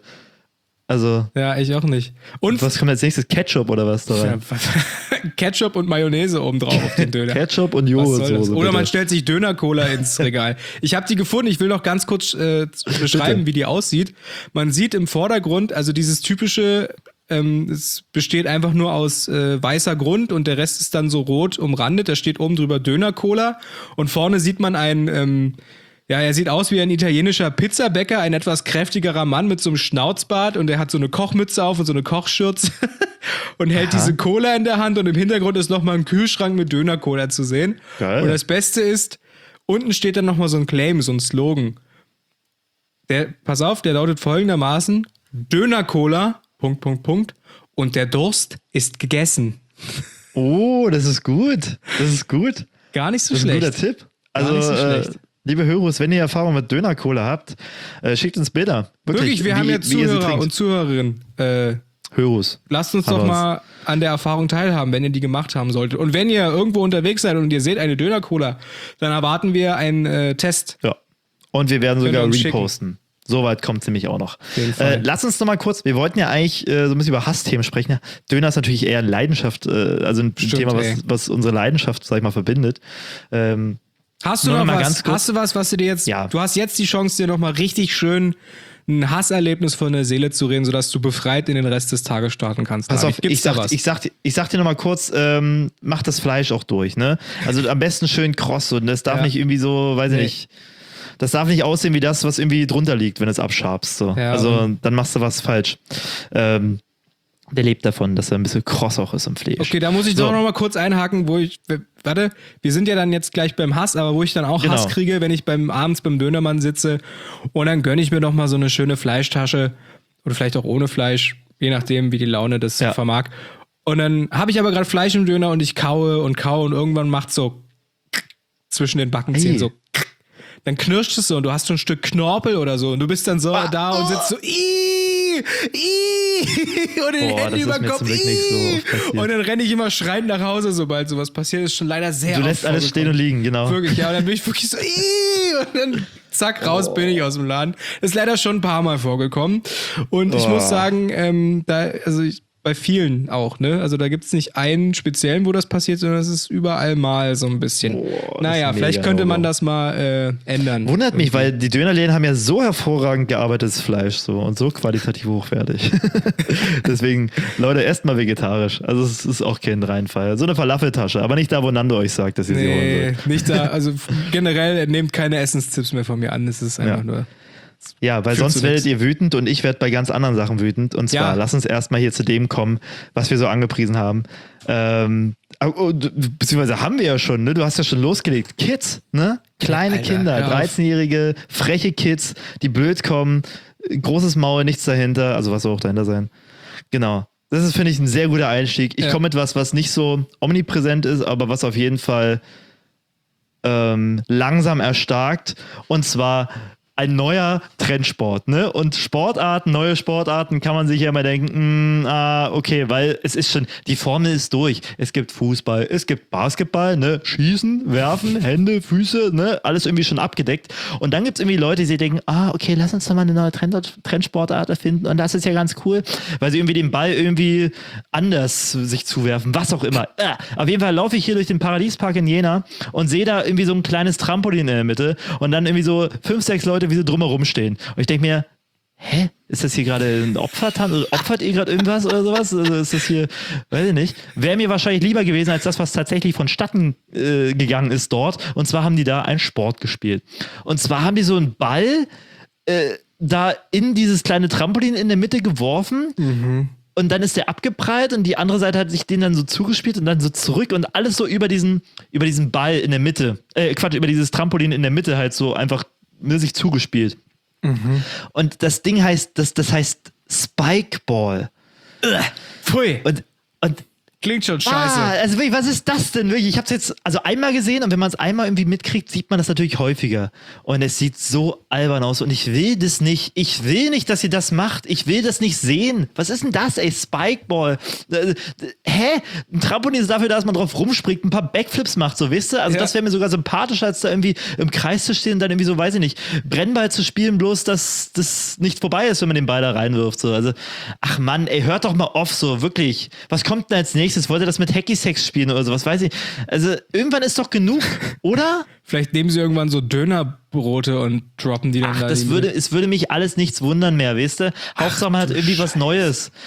Also, Ja, ich auch nicht. Und was kommt als nächstes? Ketchup oder was da rein? Ketchup und Mayonnaise obendrauf auf den Döner. Ketchup und Was soll das? Joghurtsoße. Oder man bitte. stellt sich Döner-Cola ins Regal. Ich habe die gefunden. Ich will noch ganz kurz äh, beschreiben, Bitte. wie die aussieht. Man sieht im Vordergrund, also dieses typische, ähm, es besteht einfach nur aus äh, weißer Grund und der Rest ist dann so rot umrandet. Da steht oben drüber Döner-Cola und vorne sieht man ein, ähm, Ja, er sieht aus wie ein italienischer Pizzabäcker, ein etwas kräftigerer Mann mit so einem Schnauzbart und er hat so eine Kochmütze auf und so eine Kochschürze und hält Aha. diese Cola in der Hand und im Hintergrund ist nochmal ein Kühlschrank mit Döner-Cola zu sehen. Geil. Und das Beste ist, unten steht dann nochmal so ein Claim, so ein Slogan. Der, pass auf, der lautet folgendermaßen: Döner-Cola, Punkt, Punkt, Punkt, und der Durst ist gegessen. Oh, das ist gut. Das ist gut. Gar nicht so Das ist ein schlecht. guter Tipp. Gar Also, nicht so äh, schlecht. liebe Hörers, wenn ihr Erfahrung mit Döner-Cola habt, äh, schickt uns Bilder. Wirklich, Wirklich, wir wie, haben ja wie ihr sie Zuhörer trinkt. und Zuhörerinnen. Äh, Hörers. Lasst uns Haben doch wir mal an der Erfahrung teilhaben, wenn ihr die gemacht haben solltet. Und wenn ihr irgendwo unterwegs seid und ihr seht eine Döner-Cola, dann erwarten wir einen äh, Test. Ja. Und wir werden Könnt ihr sogar uns schicken. reposten. Soweit kommt es nämlich auch noch. jeden Fall. Äh, lass uns noch mal kurz, wir wollten ja eigentlich äh, so ein bisschen über Hassthemen sprechen. Döner ist natürlich eher Leidenschaft, äh, also ein Stimmt, Thema, ey. was, was unsere Leidenschaft, sag ich mal, verbindet. Ähm, Hast du Nur noch noch mal was? ganz kurz- Hast du was, was du dir jetzt... Ja. Du hast jetzt die Chance, dir noch mal richtig schön ein Hasserlebnis von der Seele zu reden, sodass du befreit in den Rest des Tages starten kannst. Pass David. auf, Gibt's ich da sag, was? ich, sag, ich sag dir noch mal kurz, ähm, mach das Fleisch auch durch, ne? Also am besten schön kross und das darf Ja. nicht irgendwie so, weiß ich Nee. nicht, das darf nicht aussehen wie das, was irgendwie drunter liegt, wenn du es abschabst. So. Ja, also dann machst du was falsch. Ähm, der lebt davon, dass er ein bisschen kross auch ist im Fleisch. Okay, da muss ich So. doch noch mal kurz einhaken, wo ich, warte, wir sind ja dann jetzt gleich beim Hass, aber wo ich dann auch Genau. Hass kriege, wenn ich beim abends beim Dönermann sitze und dann gönne ich mir noch mal so eine schöne Fleischtasche oder vielleicht auch ohne Fleisch, je nachdem, wie die Laune das Ja. vermag. Und dann habe ich aber gerade Fleisch im Döner und ich kaue und kaue und irgendwann macht so zwischen den Backenzähnen Ey. so. Dann knirscht es so und du hast so ein Stück Knorpel oder so und du bist dann so Ah, da und oh. sitzt so Ih, Ih, und den Boah, Händen das ist über den mir Kopf zum Glück nicht so Ih. oft passiert. Und dann renne ich immer schreiend nach Hause, sobald sowas passiert. Das ist schon leider sehr Du oft lässt alles stehen und vorgekommen. liegen, genau. Wirklich, ja, und dann bin ich wirklich so Ih, und dann zack, raus bin ich aus dem Laden. Das ist leider schon ein paar Mal vorgekommen. Und ich Oh. muss sagen, ähm, da, also ich, bei vielen auch, ne? Also da gibt es nicht einen speziellen, wo das passiert, sondern es ist überall mal so ein bisschen. Boah, das naja, ist vielleicht mega könnte man No-Go. das mal äh, ändern. Wundert mich, weil die Dönerläden haben ja so hervorragend gearbeitetes Fleisch so und so qualitativ hochwertig. Deswegen, Leute, esst mal vegetarisch. Also es ist auch kein Reinfall. So eine Falafeltasche, aber nicht da, wo Nando euch sagt, dass ihr sie holen Nee, sollt. nicht da, also f- generell nehmt keine Essenstipps mehr von mir an. Es ist einfach Ja. nur. Ja, weil Führt sonst zu werdet nix. ihr wütend und ich werde bei ganz anderen Sachen wütend. Und zwar, Ja. lass uns erstmal hier zu dem kommen, was wir so angepriesen haben. Ähm, oh, d- beziehungsweise haben wir ja schon, ne? Du hast ja schon losgelegt. Kids, ne? Kleine Alter, Kinder, hör auf. dreizehnjährige, freche Kids, die blöd kommen, großes Maul, nichts dahinter, also was soll auch dahinter sein. Genau. Das ist, finde ich, ein sehr guter Einstieg. Ich Ja. komme mit was, was nicht so omnipräsent ist, aber was auf jeden Fall ähm, langsam erstarkt. Und zwar ein neuer Trendsport, ne? Und Sportarten, neue Sportarten kann man sich ja immer denken, mh, ah, okay, weil es ist schon, die Formel ist durch. Es gibt Fußball, es gibt Basketball, ne? Schießen, werfen, Hände, Füße, ne? Alles irgendwie schon abgedeckt. Und dann gibt es irgendwie Leute, die sich denken, ah, okay, lass uns doch mal eine neue Trend Trendsportart erfinden. Und das ist ja ganz cool, weil sie irgendwie den Ball irgendwie anders sich zuwerfen, was auch immer. Ah, auf jeden Fall laufe ich hier durch den Paradiespark in Jena und sehe da irgendwie so ein kleines Trampolin in der Mitte und dann irgendwie so fünf, sechs Leute, wie sie drumherum stehen. Und ich denke mir, hä? Ist das hier gerade ein Opfertanz? Also opfert ihr gerade irgendwas oder sowas? Also ist das hier, weiß ich nicht. Wäre mir wahrscheinlich lieber gewesen, als das, was tatsächlich vonstatten äh, gegangen ist dort. Und zwar haben die da einen Sport gespielt. Und zwar haben die so einen Ball äh, da in dieses kleine Trampolin in der Mitte geworfen. Und dann ist der abgeprallt und die andere Seite hat sich den dann so zugespielt und dann so zurück und alles so über diesen, über diesen Ball in der Mitte, äh, Quatsch, über dieses Trampolin in der Mitte halt so einfach ne, sich zugespielt. Und das Ding heißt, das, das heißt Spikeball. Pfui, Und, und klingt schon scheiße. Ah, also wirklich, was ist das denn wirklich? Ich habe es jetzt also einmal gesehen und wenn man es einmal irgendwie mitkriegt, sieht man das natürlich häufiger. Und es sieht so albern aus und ich will das nicht. Ich will nicht, dass ihr das macht. Ich will das nicht sehen. Was ist denn das, ey? Spikeball. Äh, äh, hä? Ein Trampolin ist dafür, dass man drauf rumspringt, ein paar Backflips macht, so, weißt du? Also Ja. das wäre mir sogar sympathischer, als da irgendwie im Kreis zu stehen und dann irgendwie so, weiß ich nicht, Brennball zu spielen, bloß dass das nicht vorbei ist, wenn man den Ball da reinwirft. So. Also, ach Mann, ey, hört doch mal auf so, wirklich. Was kommt denn als nächstes? Wollt ihr das mit Hacky-Sex spielen oder sowas? Weiß ich. Also, irgendwann ist doch genug, oder? Vielleicht nehmen sie irgendwann so Dönerbrote und droppen die dann Ach, da. das in die würde, Mitte. es würde mich alles nichts wundern mehr, weißt du? Hauptsache man hat irgendwie was Neues.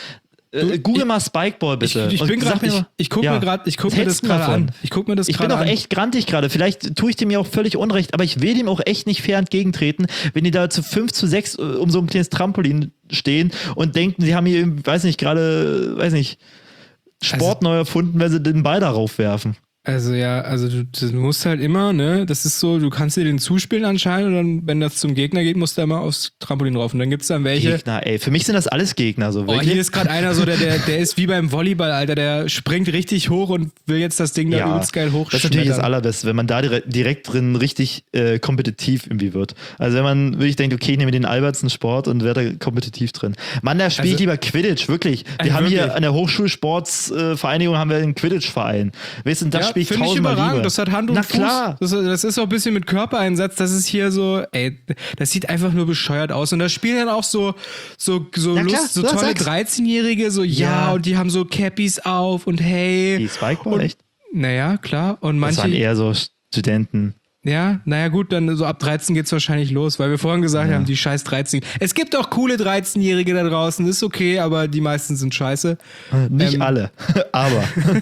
Äh, Google mal Spikeball bitte. Ich, ich Und bin sag gerade, mir ich, mal- ich gucke Ja. mir gerade, ich guck Was mir das hältst du gerade davon? an. Ich guck mir das Ich bin gerade auch an. echt grantig gerade. Vielleicht tue ich dem ja auch völlig Unrecht, aber ich will dem auch echt nicht fair entgegentreten, wenn die da zu fünf zu sechs um so ein kleines Trampolin stehen und denken, sie haben hier, weiß nicht, gerade, weiß nicht, Sport neu erfunden, weil sie den Ball darauf werfen. Also ja, also du, du musst halt immer, ne, das ist so, du kannst dir den zuspielen anscheinend und dann, wenn das zum Gegner geht, musst du immer aufs Trampolin drauf. Und dann gibt's dann welche. Gegner, ey. Für mich sind das alles Gegner, so Oh, wirklich. hier ist gerade einer so, der, der, der ist wie beim Volleyball, Alter, der springt richtig hoch und will jetzt das Ding da Ja, übelst geil hochschmettern. das ist natürlich das Allerbeste, wenn man da direkt, direkt drin richtig äh, kompetitiv irgendwie wird. Also wenn man wirklich denkt, okay, ich nehme den albertsten Sport und werde da kompetitiv drin. Mann, da spiele ich Also- lieber Quidditch, wirklich. Wir Ey, haben hier wirklich? an der Hochschulsportsvereinigung äh, haben wir einen Quidditch-Verein. Weißt du, das Ja, spiele ich finde ich tausendmal überragend. lieber. Das hat Hand und Na Fuß. klar. Das, das ist auch ein bisschen mit Körpereinsatz. Das ist hier so, ey, das sieht einfach nur bescheuert aus. Und da spielen dann auch so, so, so, Na klar, Lust, so du tolle sagst. dreizehnjährige, so ja, Ja. und die haben so Cappies auf und hey. Die Spikeball, und, echt? Naja, klar. Und Das waren manche, eher so Studenten. ja, naja gut, dann so ab dreizehn geht's wahrscheinlich los, weil wir vorhin gesagt haben, die scheiß dreizehn. Es gibt auch coole dreizehnjährige da draußen, ist okay, aber die meisten sind scheiße. Nicht Ähm, alle, aber.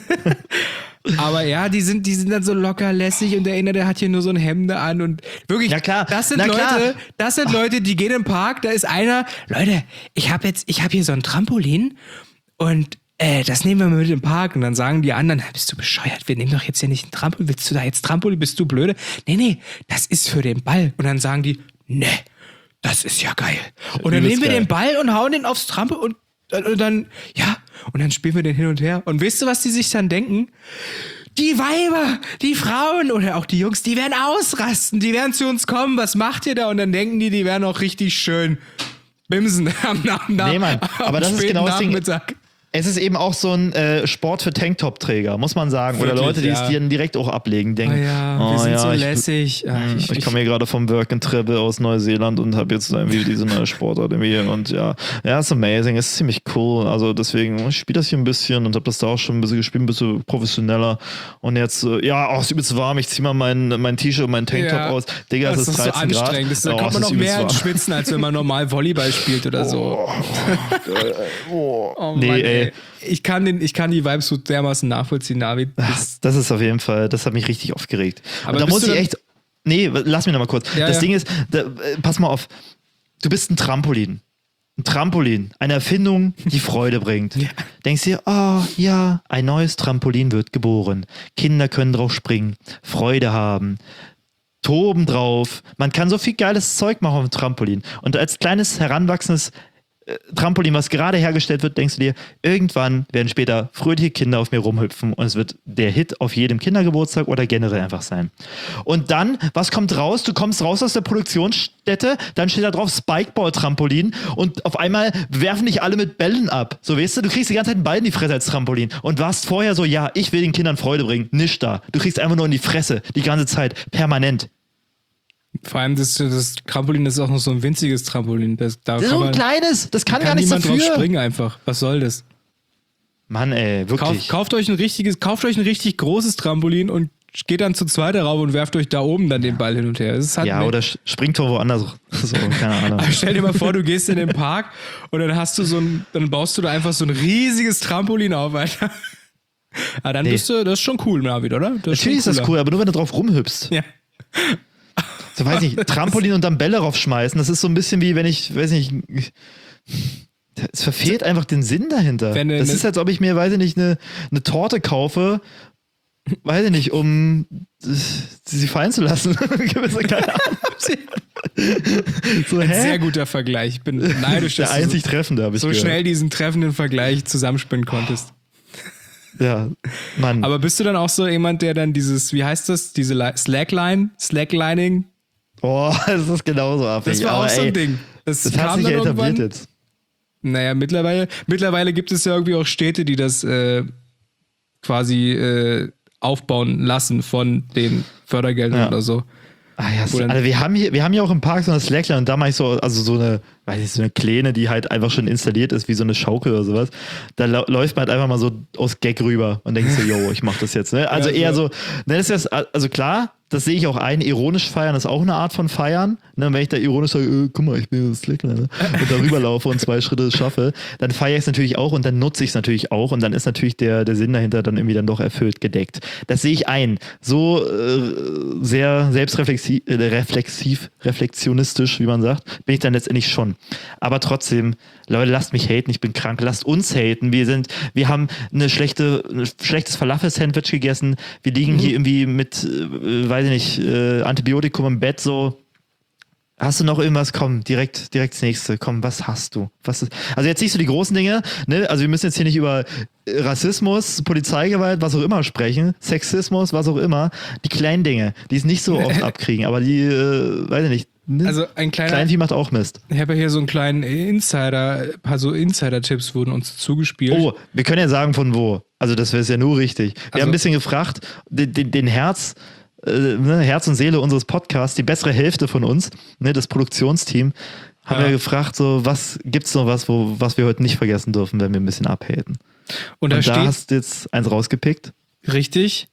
Aber ja, die sind, die sind dann so locker lässig und der eine, der hat hier nur so ein Hemde an und wirklich, Na klar, das sind na Leute, klar. das sind Leute, die gehen im Park, da ist einer, Leute, ich habe jetzt, ich habe hier so ein Trampolin und äh, das nehmen wir mal mit im Park und dann sagen die anderen, bist du bescheuert, wir nehmen doch jetzt hier nicht ein Trampolin, willst du da jetzt Trampolin, bist du blöde? Nee, nee, das ist für den Ball und dann sagen die, nee, das ist ja geil. Und dann Übelst nehmen wir geil. den Ball und hauen den aufs Trampolin und, und dann, ja, und dann spielen wir den hin und her und weißt du, was die sich dann denken? Die Weiber, die Frauen oder auch die Jungs, die werden ausrasten, die werden zu uns kommen, was macht ihr da? Und dann denken die, die werden auch richtig schön bimsen am, am, am, Nee, Mann, am aber das ist späten genau das Ding. Nachmittag. Es ist eben auch so ein äh, Sport für Tanktop-Träger, muss man sagen. Oder Wirklich, Leute, die ja. es dann direkt auch ablegen, Oh denken, ja, wir oh sind ja, so ich, lässig. Ah, ich, ich komme hier gerade vom Work and Travel aus Neuseeland und habe jetzt irgendwie diese neue Sportart irgendwie und ja, ja, ist amazing, ist ziemlich cool. Also deswegen, ich spiele das hier ein bisschen und habe das da auch schon ein bisschen gespielt, ein bisschen professioneller. Und jetzt, äh, ja, oh, es ist übelst warm, ich ziehe mal mein, mein T-Shirt und mein Tanktop Ja. aus. Digga, es das ist ist so dreizehn Grad. anstrengend. Das, da Oh, kommt es man ist noch mehr übelst ins warm. Schwitzen, als wenn man normal Volleyball spielt oder so. Oh Nee, Mann, ey. ey. Ich kann, den, ich kann die Vibes so dermaßen nachvollziehen, Navi. Das, Das ist auf jeden Fall, das hat mich richtig aufgeregt. Aber und da bist muss du ich dann- echt. Nee, lass mich noch mal kurz. Ja, das ja. Ding ist, da, äh, pass mal auf. Du bist ein Trampolin. Ein Trampolin. Eine Erfindung, die Freude bringt. Ja. Denkst dir, oh ja, ein neues Trampolin wird geboren. Kinder können drauf springen, Freude haben, toben drauf. Man kann so viel geiles Zeug machen auf dem Trampolin. Und als kleines, heranwachsendes äh, Trampolin, was gerade hergestellt wird, denkst du dir, irgendwann werden später fröhliche Kinder auf mir rumhüpfen und es wird der Hit auf jedem Kindergeburtstag oder generell einfach sein. Und dann, was kommt raus? Du kommst raus aus der Produktionsstätte, dann steht da drauf Spikeball-Trampolin und auf einmal werfen dich alle mit Bällen ab. So, weißt du, du kriegst die ganze Zeit einen Ball in die Fresse als Trampolin und warst vorher so, ja, ich will den Kindern Freude bringen. Nicht da. Du kriegst einfach nur in die Fresse, die ganze Zeit, permanent. vor allem das, das Trampolin das ist auch noch so ein winziges Trampolin. Das, da Das ist kann so ein man, kleines, das kann, kann gar nichts niemand drauf dafür. springen einfach. Was soll das? Mann, ey, Kauft, wirklich. kauft euch ein richtiges, kauft euch ein richtig großes Trampolin und geht dann zu zweit darauf und werft euch da oben dann den Ball hin und her. Das ist halt Ja, ne- oder sch- springt doch woanders. So, keine Ahnung. Aber stell dir mal vor, du gehst in den Park und dann hast du so ein, dann baust du da einfach so ein riesiges Trampolin auf, Alter. Ah, dann Nee. bist du, das ist schon cool, Navid, oder? Das Natürlich schon ist das cooler. cool, aber nur wenn du drauf rumhüpfst. Ja. So weiß ich, Trampolin und dann Bälle raufschmeißen, das ist so ein bisschen wie, wenn ich, weiß nicht, es verfehlt einfach den Sinn dahinter. Wenn du das ne- ist, als ob ich mir, weiß ich nicht, eine, eine Torte kaufe, weiß ich nicht, um sie fallen zu lassen. Gewisse, keine Ahnung. So, hä? Sehr guter Vergleich. Ich bin neidisch, Der dass du einzig Treffende, habe ich so, so gehört. schnell diesen treffenden Vergleich zusammenspinnen konntest. Ja, Mann. Aber bist du dann auch so jemand, der dann dieses, wie heißt das, diese Li- Slackline, Slacklining, oh, das ist genauso abhängig. das war aber auch so ey, ein Ding. Das, Das hat kam sich dann ja etabliert irgendwann. jetzt. Naja, mittlerweile, mittlerweile gibt es ja irgendwie auch Städte, die das äh, quasi äh, aufbauen lassen von den Fördergeldern Ja. oder so. Ah ja, Wo dann- also wir haben hier, wir haben hier auch im Park so eine Slackline und da mache ich so, also so eine, weiß ich, so eine Kleine, die halt einfach schon installiert ist, wie so eine Schaukel oder sowas. Da lau- läuft man halt einfach mal so aus Gag rüber und denkt so, yo, ich mach das jetzt, ne? Also Ja, eher so. so, ne, das ist das, also klar, das sehe ich auch ein. Ironisch feiern ist auch eine Art von Feiern. Ne, wenn ich da ironisch sage, äh, guck mal, ich bin das Slackline, ne? Und darüber laufe und zwei Schritte schaffe, dann feiere ich es natürlich auch und dann nutze ich es natürlich auch und dann ist natürlich der, der Sinn dahinter dann irgendwie dann doch erfüllt, gedeckt. Das sehe ich ein. So äh, sehr selbstreflexiv, äh, reflexiv, reflexionistisch, wie man sagt, bin ich dann letztendlich schon. Aber trotzdem, Leute, lasst mich haten, ich bin krank, lasst uns haten. Wir sind, wir haben eine schlechte, ein schlechtes Falafel-Sandwich gegessen. Wir liegen mhm. hier irgendwie mit, äh, weiß ich nicht, äh, Antibiotikum im Bett so. Hast du noch irgendwas? Komm, direkt, direkt das nächste. Komm, was hast du? Was ist, also jetzt siehst du die großen Dinge, ne? Also wir müssen jetzt hier nicht über Rassismus, Polizeigewalt, was auch immer sprechen, Sexismus, was auch immer. Die kleinen Dinge, die es nicht so oft abkriegen, aber die, äh, weiß ich nicht. Ne? Also ein kleiner. Kleinvieh macht auch Mist. Ich habe ja hier so einen kleinen Insider, ein paar so Insider-Tipps wurden uns zugespielt. Oh, wir können ja sagen von wo. Also das wäre ja nur richtig. Wir also, haben ein bisschen gefragt, den, den, den Herz, äh, ne, Herz und Seele unseres Podcasts, die bessere Hälfte von uns, ne, das Produktionsteam, haben ja. wir gefragt, so was gibt's noch was, wo, was wir heute nicht vergessen dürfen, wenn wir ein bisschen abhaten. Und da, und da steht, hast du jetzt eins rausgepickt. Richtig.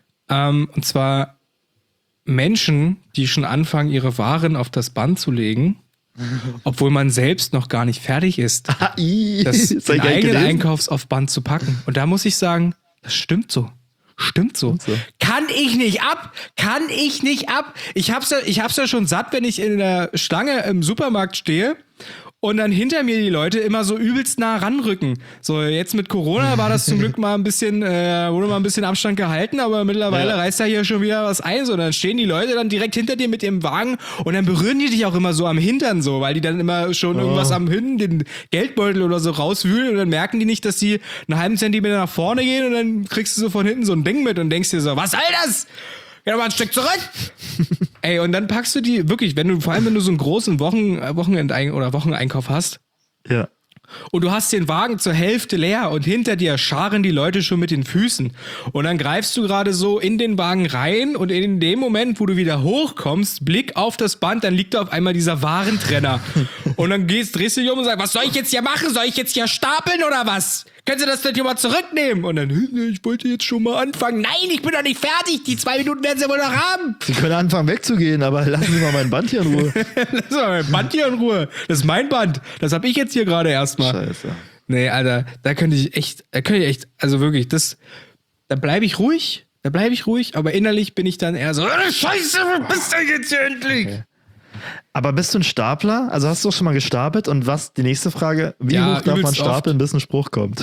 Ähm, und zwar Menschen, die schon anfangen, ihre Waren auf das Band zu legen, obwohl man selbst noch gar nicht fertig ist, das den eigenen Einkaufs auf Band zu packen. Und da muss ich sagen, das stimmt so. Stimmt so. so. Kann ich nicht ab. Kann ich nicht ab. Ich hab's ja, ich hab's ja schon satt, wenn ich in der Schlange im Supermarkt stehe und dann hinter mir die Leute immer so übelst nah ranrücken. So, jetzt mit Corona war das zum Glück mal ein bisschen, äh, wurde mal ein bisschen Abstand gehalten, aber mittlerweile ja. reißt da hier schon wieder was ein. So, dann stehen die Leute dann direkt hinter dir mit ihrem Wagen und dann berühren die dich auch immer so am Hintern so, weil die dann immer schon oh. irgendwas am Hinten, den Geldbeutel oder so rauswühlen und dann merken die nicht, dass die einen halben Zentimeter nach vorne gehen und dann kriegst du so von hinten so ein Ding mit und denkst dir so, was soll das? Geh doch mal ein Stück zurück! Ey, und dann packst du die, wirklich, wenn du, vor allem wenn du so einen großen Wochen, Wochenendein- oder Wocheneinkauf hast. Ja. Und du hast den Wagen zur Hälfte leer und hinter dir scharen die Leute schon mit den Füßen. Und dann greifst du gerade so in den Wagen rein und in dem Moment, wo du wieder hochkommst, Blick auf das Band, dann liegt da auf einmal dieser Warentrenner. Und dann gehst, drehst du dich um und sagst, was soll ich jetzt hier machen? Soll ich jetzt hier stapeln oder was? Können Sie das denn hier mal zurücknehmen? Und dann, ich wollte jetzt schon mal anfangen. Nein, ich bin doch nicht fertig. Die zwei Minuten werden Sie wohl noch haben. Sie können anfangen wegzugehen, aber lassen Sie mal mein Band hier in Ruhe. Lassen Sie mal mein Band hier in Ruhe. Das ist mein Band. Das habe ich jetzt hier gerade erstmal. Scheiße. Nee, Alter, da könnte ich echt, da könnte ich echt, also wirklich, das, da bleibe ich ruhig. Da bleibe ich ruhig, aber innerlich bin ich dann eher so, Scheiße, wo bist du jetzt hier endlich? Okay. Aber bist du ein Stapler? Also hast du auch schon mal gestapelt? Und was, die nächste Frage, wie ja, hoch darf man stapeln, bis ein Spruch kommt?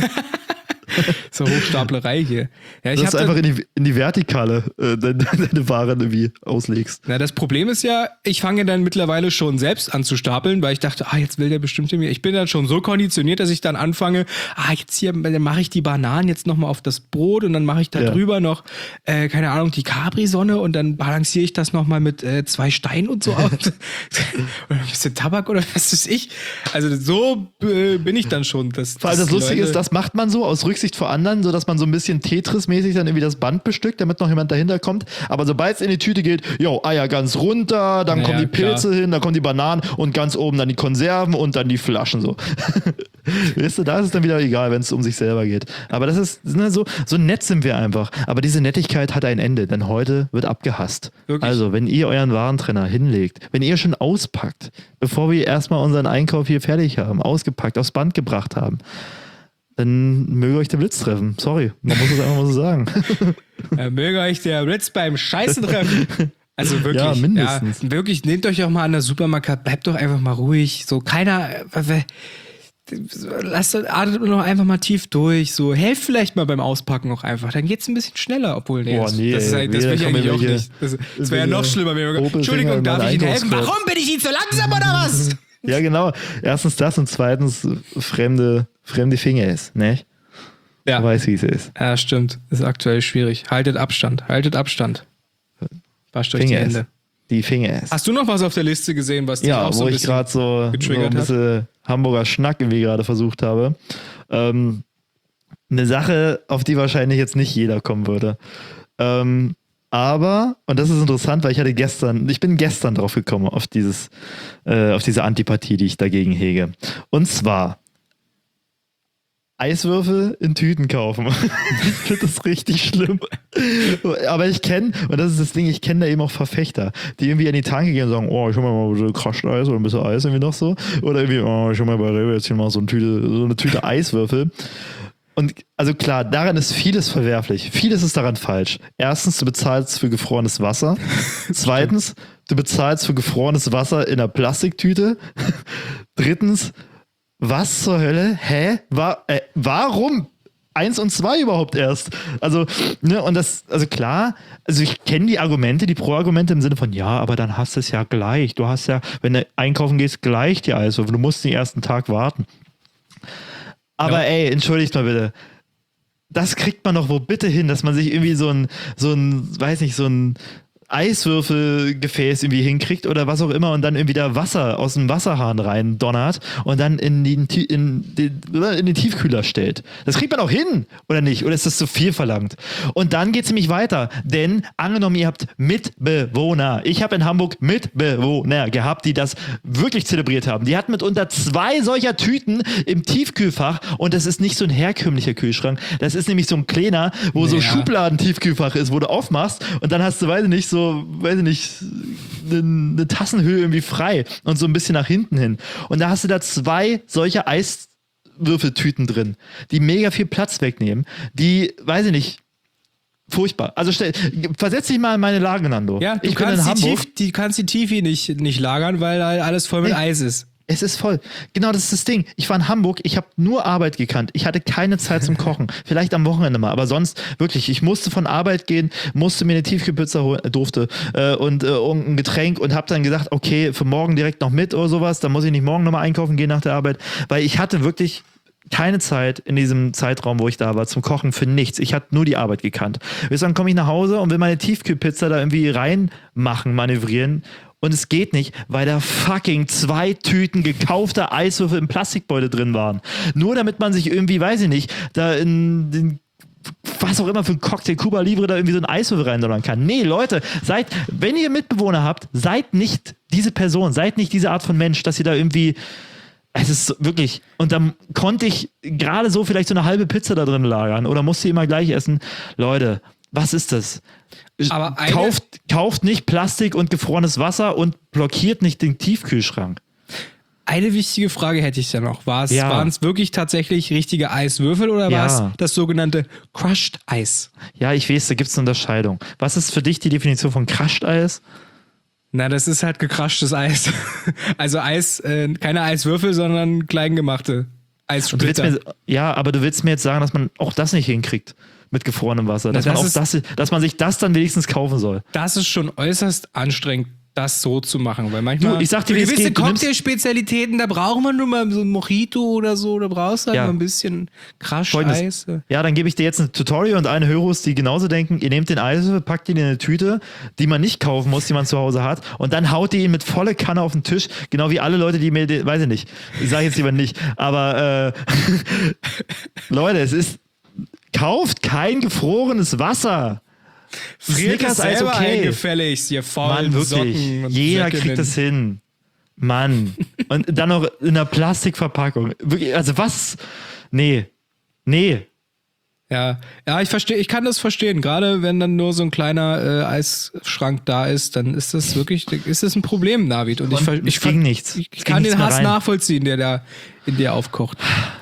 So Hochstaplerei hier. Ja, ich Dass du einfach in die, in die Vertikale äh, deine, deine Waren irgendwie auslegst. Na, das Problem ist ja, ich fange dann mittlerweile schon selbst an zu stapeln, weil ich dachte, ah, jetzt will der bestimmt mir. Ich bin dann schon so konditioniert, dass ich dann anfange, ah, jetzt hier, dann mache ich die Bananen jetzt nochmal auf das Brot und dann mache ich da ja. drüber noch, äh, keine Ahnung, die Capri-Sonne und dann balanciere ich das nochmal mit äh, zwei Steinen und so aus. Oder ein bisschen Tabak oder was weiß ich. Also so äh, bin ich dann schon. Dass, Vor allem das Lustige Leute ist, das macht man so aus Rücksicht vor anderen, sodass man so ein bisschen Tetris-mäßig dann irgendwie das Band bestückt, damit noch jemand dahinter kommt. Aber sobald es in die Tüte geht, jo, Eier ganz runter, dann naja, kommen die Pilze klar. hin, dann kommen die Bananen und ganz oben dann die Konserven und dann die Flaschen so. Weißt du, da ist es dann wieder egal, wenn es um sich selber geht. Aber das ist, ne, so, so nett sind wir einfach. Aber diese Nettigkeit hat ein Ende, denn heute wird abgehasst. Wirklich? Also, wenn ihr euren Warentrenner hinlegt, wenn ihr schon auspackt, bevor wir erstmal unseren Einkauf hier fertig haben, ausgepackt, aufs Band gebracht haben, dann möge euch der Blitz treffen. Sorry, man muss es einfach mal so sagen. Ja, möge euch der Blitz beim Scheißen treffen. Also wirklich, ja, mindestens. Ja, wirklich, nehmt euch auch mal an der Supermarkt, bleibt doch einfach mal ruhig. So, keiner, lasst, atmet noch einfach mal tief durch. So, helft vielleicht mal beim Auspacken auch einfach. Dann geht's ein bisschen schneller, obwohl, nee, Boah, nee das, das, das will ich eigentlich auch nicht. Das, das wäre ja noch schlimmer. Entschuldigung, darf ich Ihnen helfen? Warum bin ich Ihnen zu langsam oder was? Ja, genau. Erstens das und zweitens fremde, fremde Finger ist, ne? Ja. Du weißt, wie es ist. Ja, stimmt. Ist aktuell schwierig. Haltet Abstand. Haltet Abstand. Wascht euch die Hände. Ist. Die Finger ist. Hast du noch was auf der Liste gesehen, was dich ja, auch so ein ein bisschen Ja, wo ich gerade so, so ein bisschen hat? Hamburger Schnack irgendwie gerade versucht habe. Ähm, eine Sache, auf die wahrscheinlich jetzt nicht jeder kommen würde. Ähm, Aber, und das ist interessant, weil ich hatte gestern, ich bin gestern drauf gekommen, auf dieses, äh, auf diese Antipathie, die ich dagegen hege. Und zwar Eiswürfel in Tüten kaufen. Ich finde das richtig schlimm. Aber ich kenne, und das ist das Ding, ich kenne da eben auch Verfechter, die irgendwie an die Tanke gehen und sagen, oh, ich hol mir mal so Crushed Eis oder ein bisschen Eis irgendwie noch so. Oder irgendwie, oh, ich hol mir bei Rewe jetzt hier mal so eine Tüte, so eine Tüte Eiswürfel. Und also klar, daran ist vieles verwerflich. Vieles ist daran falsch. Erstens, du bezahlst für gefrorenes Wasser. Zweitens, du bezahlst für gefrorenes Wasser in einer Plastiktüte. Drittens, was zur Hölle? Hä? War, äh, warum? Eins und zwei überhaupt erst. Also, ne, und das, also klar, also ich kenne die Argumente, die Pro-Argumente im Sinne von, ja, aber dann hast du es ja gleich. Du hast ja, wenn du einkaufen gehst, gleich die Eiswürfel. Du musst den ersten Tag warten. Aber ja. ey, entschuldigt mal bitte. Das kriegt man doch wo bitte hin, dass man sich irgendwie so ein, so ein, weiß nicht, so ein Eiswürfelgefäß irgendwie hinkriegt oder was auch immer und dann irgendwie da Wasser aus dem Wasserhahn rein donnert und dann in den, in, den, in den Tiefkühler stellt. Das kriegt man auch hin, oder nicht? Oder ist das zu viel verlangt? Und dann geht es nämlich weiter, denn angenommen, ihr habt Mitbewohner. Ich habe in Hamburg Mitbewohner gehabt, die das wirklich zelebriert haben. Die hatten mitunter zwei solcher Tüten im Tiefkühlfach und das ist nicht so ein herkömmlicher Kühlschrank. Das ist nämlich so ein kleiner, wo ja. so Schubladen-Tiefkühlfach ist, wo du aufmachst und dann hast du, weiß ich nicht, so weiß ich nicht, eine, eine Tassenhöhe irgendwie frei und so ein bisschen nach hinten hin. Und da hast du da zwei solche Eiswürfeltüten drin, die mega viel Platz wegnehmen, die, weiß ich nicht, furchtbar. Also stell, versetz dich mal in meine Lage, Nando. Ja, du ich kannst bin in die, Hamburg. Tief, die kannst die Tifi nicht, nicht lagern, weil da alles voll mit Nee. Eis ist. Es ist voll. Genau, das ist das Ding. Ich war in Hamburg, ich habe nur Arbeit gekannt. Ich hatte keine Zeit zum Kochen. Vielleicht am Wochenende mal, aber sonst wirklich. Ich musste von Arbeit gehen, musste mir eine Tiefkühlpizza holen, durfte äh, und äh, irgendein Getränk und habe dann gesagt, okay, für morgen direkt noch mit oder sowas. Dann muss ich nicht morgen nochmal einkaufen gehen nach der Arbeit, weil ich hatte wirklich keine Zeit in diesem Zeitraum, wo ich da war, zum Kochen für nichts. Ich hatte nur die Arbeit gekannt. Bis dann komme ich nach Hause und will meine Tiefkühlpizza da irgendwie reinmachen, manövrieren. Und es geht nicht, weil da fucking zwei Tüten gekaufter Eiswürfel im Plastikbeutel drin waren. Nur damit man sich irgendwie, weiß ich nicht, da in den was auch immer für ein Cocktail Cuba Libre da irgendwie so ein Eiswürfel reindonnern kann. Nee, Leute, seid, wenn ihr Mitbewohner habt, seid nicht diese Person, seid nicht diese Art von Mensch, dass ihr da irgendwie, es ist wirklich, und dann konnte ich gerade so vielleicht so eine halbe Pizza da drin lagern oder musste immer gleich essen. Leute, was ist das? Aber eine, kauft, kauft nicht Plastik und gefrorenes Wasser und blockiert nicht den Tiefkühlschrank. Eine wichtige Frage hätte ich ja noch. War es, Ja. Waren es wirklich tatsächlich richtige Eiswürfel oder Ja. war es das sogenannte Crushed Eis? Ja, ich weiß, da gibt es eine Unterscheidung. Was ist für dich die Definition von Crushed Eis? Na, das ist halt gecrushtes Eis. Also Eis, äh, keine Eiswürfel, sondern klein gemachte Und du willst Eissplitter. mir, ja, aber du willst mir jetzt sagen, dass man auch das nicht hinkriegt mit gefrorenem Wasser. Dass, Na, man das auch das, dass man sich das dann wenigstens kaufen soll. Das ist schon äußerst anstrengend, das so zu machen, weil manchmal Du, ich sag dir, für wie es gewisse geht. Du nimmst- Cocktailspezialitäten, da braucht man nur mal so ein Mojito oder so, da brauchst du halt Ja. mal ein bisschen Crushed Folgendes. Eis. Ja, dann gebe ich dir jetzt ein Tutorial und eine Hörus, die genauso denken. Ihr nehmt den Eiswürfel, packt ihn in eine Tüte, die man nicht kaufen muss, die man zu Hause hat, und dann haut ihr ihn mit volle Kanne auf den Tisch, genau wie alle Leute, die mir, den- weiß ich nicht, ich sage jetzt lieber nicht, aber äh, Leute, es ist, kauft kein gefrorenes Wasser. Friert Snickers es Eis selber okay. eingefälligst, ihr faulen Mann, wirklich. Socken. Und Jeder Söckinnen. kriegt das hin. Mann. Und dann noch in einer Plastikverpackung. Wirklich, also was? Nee. Nee. Ja, ja, ich verstehe, ich kann das verstehen. Gerade wenn dann nur so ein kleiner äh, Eisschrank da ist, dann ist das wirklich, ist das ein Problem, Navid. Und, ich, Und ver- es ich, ging ver- nichts. ich, Es ich ging kann nichts den mehr Hass rein. nachvollziehen, der da in dir aufkocht.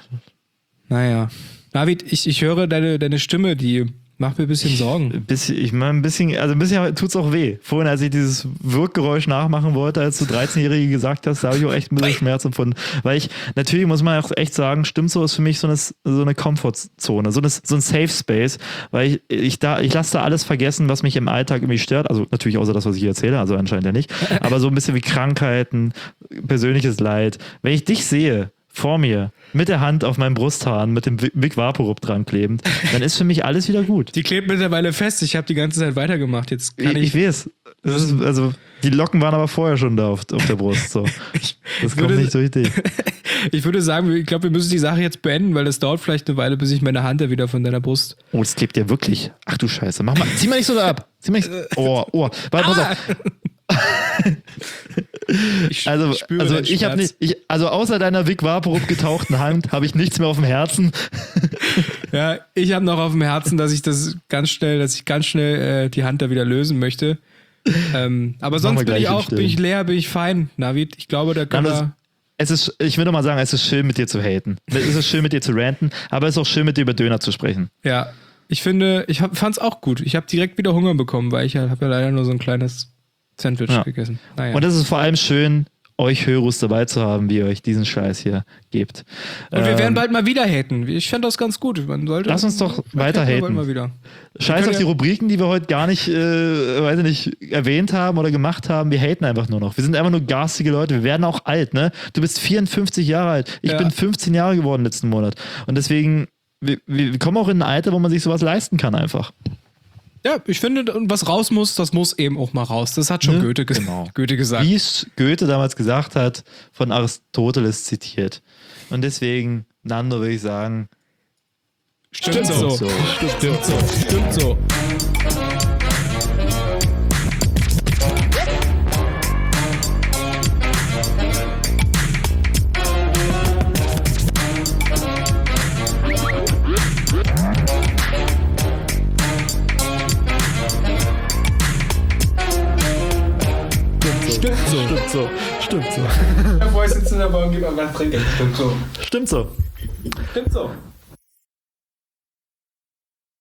Naja. Navid, ich, ich höre deine, deine Stimme, die macht mir ein bisschen Sorgen. Ein bisschen, ich meine, ein bisschen, also ein bisschen tut's auch weh. Vorhin, als ich dieses Wirkgeräusch nachmachen wollte, als du dreizehnjährige gesagt hast, da habe ich auch echt ein bisschen Schmerz empfunden. Weil ich, natürlich muss man auch echt sagen, stimmt so, ist für mich so eine, so eine Komfortzone, so, eine, so ein Safe Space, weil ich, ich da, ich lasse da alles vergessen, was mich im Alltag irgendwie stört. Also natürlich außer das, was ich hier erzähle, also anscheinend ja nicht. Aber so ein bisschen wie Krankheiten, persönliches Leid. Wenn ich dich sehe, vor mir, mit der Hand auf meinem Brusthaaren, mit dem Big Vaporub dran klebend, dann ist für mich alles wieder gut. Die klebt mittlerweile fest. Ich habe die ganze Zeit weitergemacht. Jetzt kann Ich, ich. ich weiß. Das ist, also, die Locken waren aber vorher schon da auf, auf der Brust. So. Das kommt würde- nicht durch dich. Ich würde sagen, ich glaube, wir müssen die Sache jetzt beenden, weil das dauert vielleicht eine Weile, bis ich meine Hand da wieder von deiner Brust. Oh, das klebt ja wirklich. Ach du Scheiße. Mach mal, zieh mal nicht so da ab. Zieh mal nicht so. Oh, oh. Warte, pass auf. Ich, Also, ich spüre also den ich habe Schmerz. nicht, ich, also außer deiner Vic Vaporub getauchten Hand habe ich nichts mehr auf dem Herzen. Ja, ich habe noch auf dem Herzen, dass ich das ganz schnell, dass ich ganz schnell äh, die Hand da wieder lösen möchte. Ähm, aber Das machen sonst wir bin ich gleich im auch, bin ich Stillen. leer, bin ich fein, Navid. Ich glaube, da können Nein, das- wir. Es ist, ich will doch mal sagen, es ist schön mit dir zu haten. Es ist schön mit dir zu ranten, aber es ist auch schön mit dir über Döner zu sprechen. Ja, ich finde, ich fand es auch gut. Ich habe direkt wieder Hunger bekommen, weil ich habe ja leider nur so ein kleines Sandwich Ja. gegessen. Naja. Und es ist vor allem schön, euch Hörus dabei zu haben, wie ihr euch diesen Scheiß hier gebt. Und wir Ähm, werden bald mal wieder haten. Ich fände das ganz gut. Man sollte, Lass uns doch man weiter haten wir bald haten. Mal wieder. Scheiß können auf die ja- Rubriken, die wir heute gar nicht, äh, weiß ich nicht, erwähnt haben oder gemacht haben. Wir haten einfach nur noch. Wir sind einfach nur garstige Leute. Wir werden auch alt, ne? Du bist vierundfünfzig Jahre alt. Ich Ja. bin fünfzehn Jahre geworden letzten Monat. Und deswegen, wir, wir kommen auch in ein Alter, wo man sich sowas leisten kann einfach. Ja, ich finde, und was raus muss, das muss eben auch mal raus. Das hat schon Ne? Goethe, ges Genau. Goethe gesagt. Wie es Goethe damals gesagt hat, von Aristoteles zitiert. Und deswegen, Nando, würde ich sagen, Stimmt so. so. Stimmt so. Stimmt so. Stimmt so. Stimmt so. Stimmt so. Bevor ich sitze in der Bahn, gib mal was trinken. Stimmt so. Stimmt so. Stimmt so.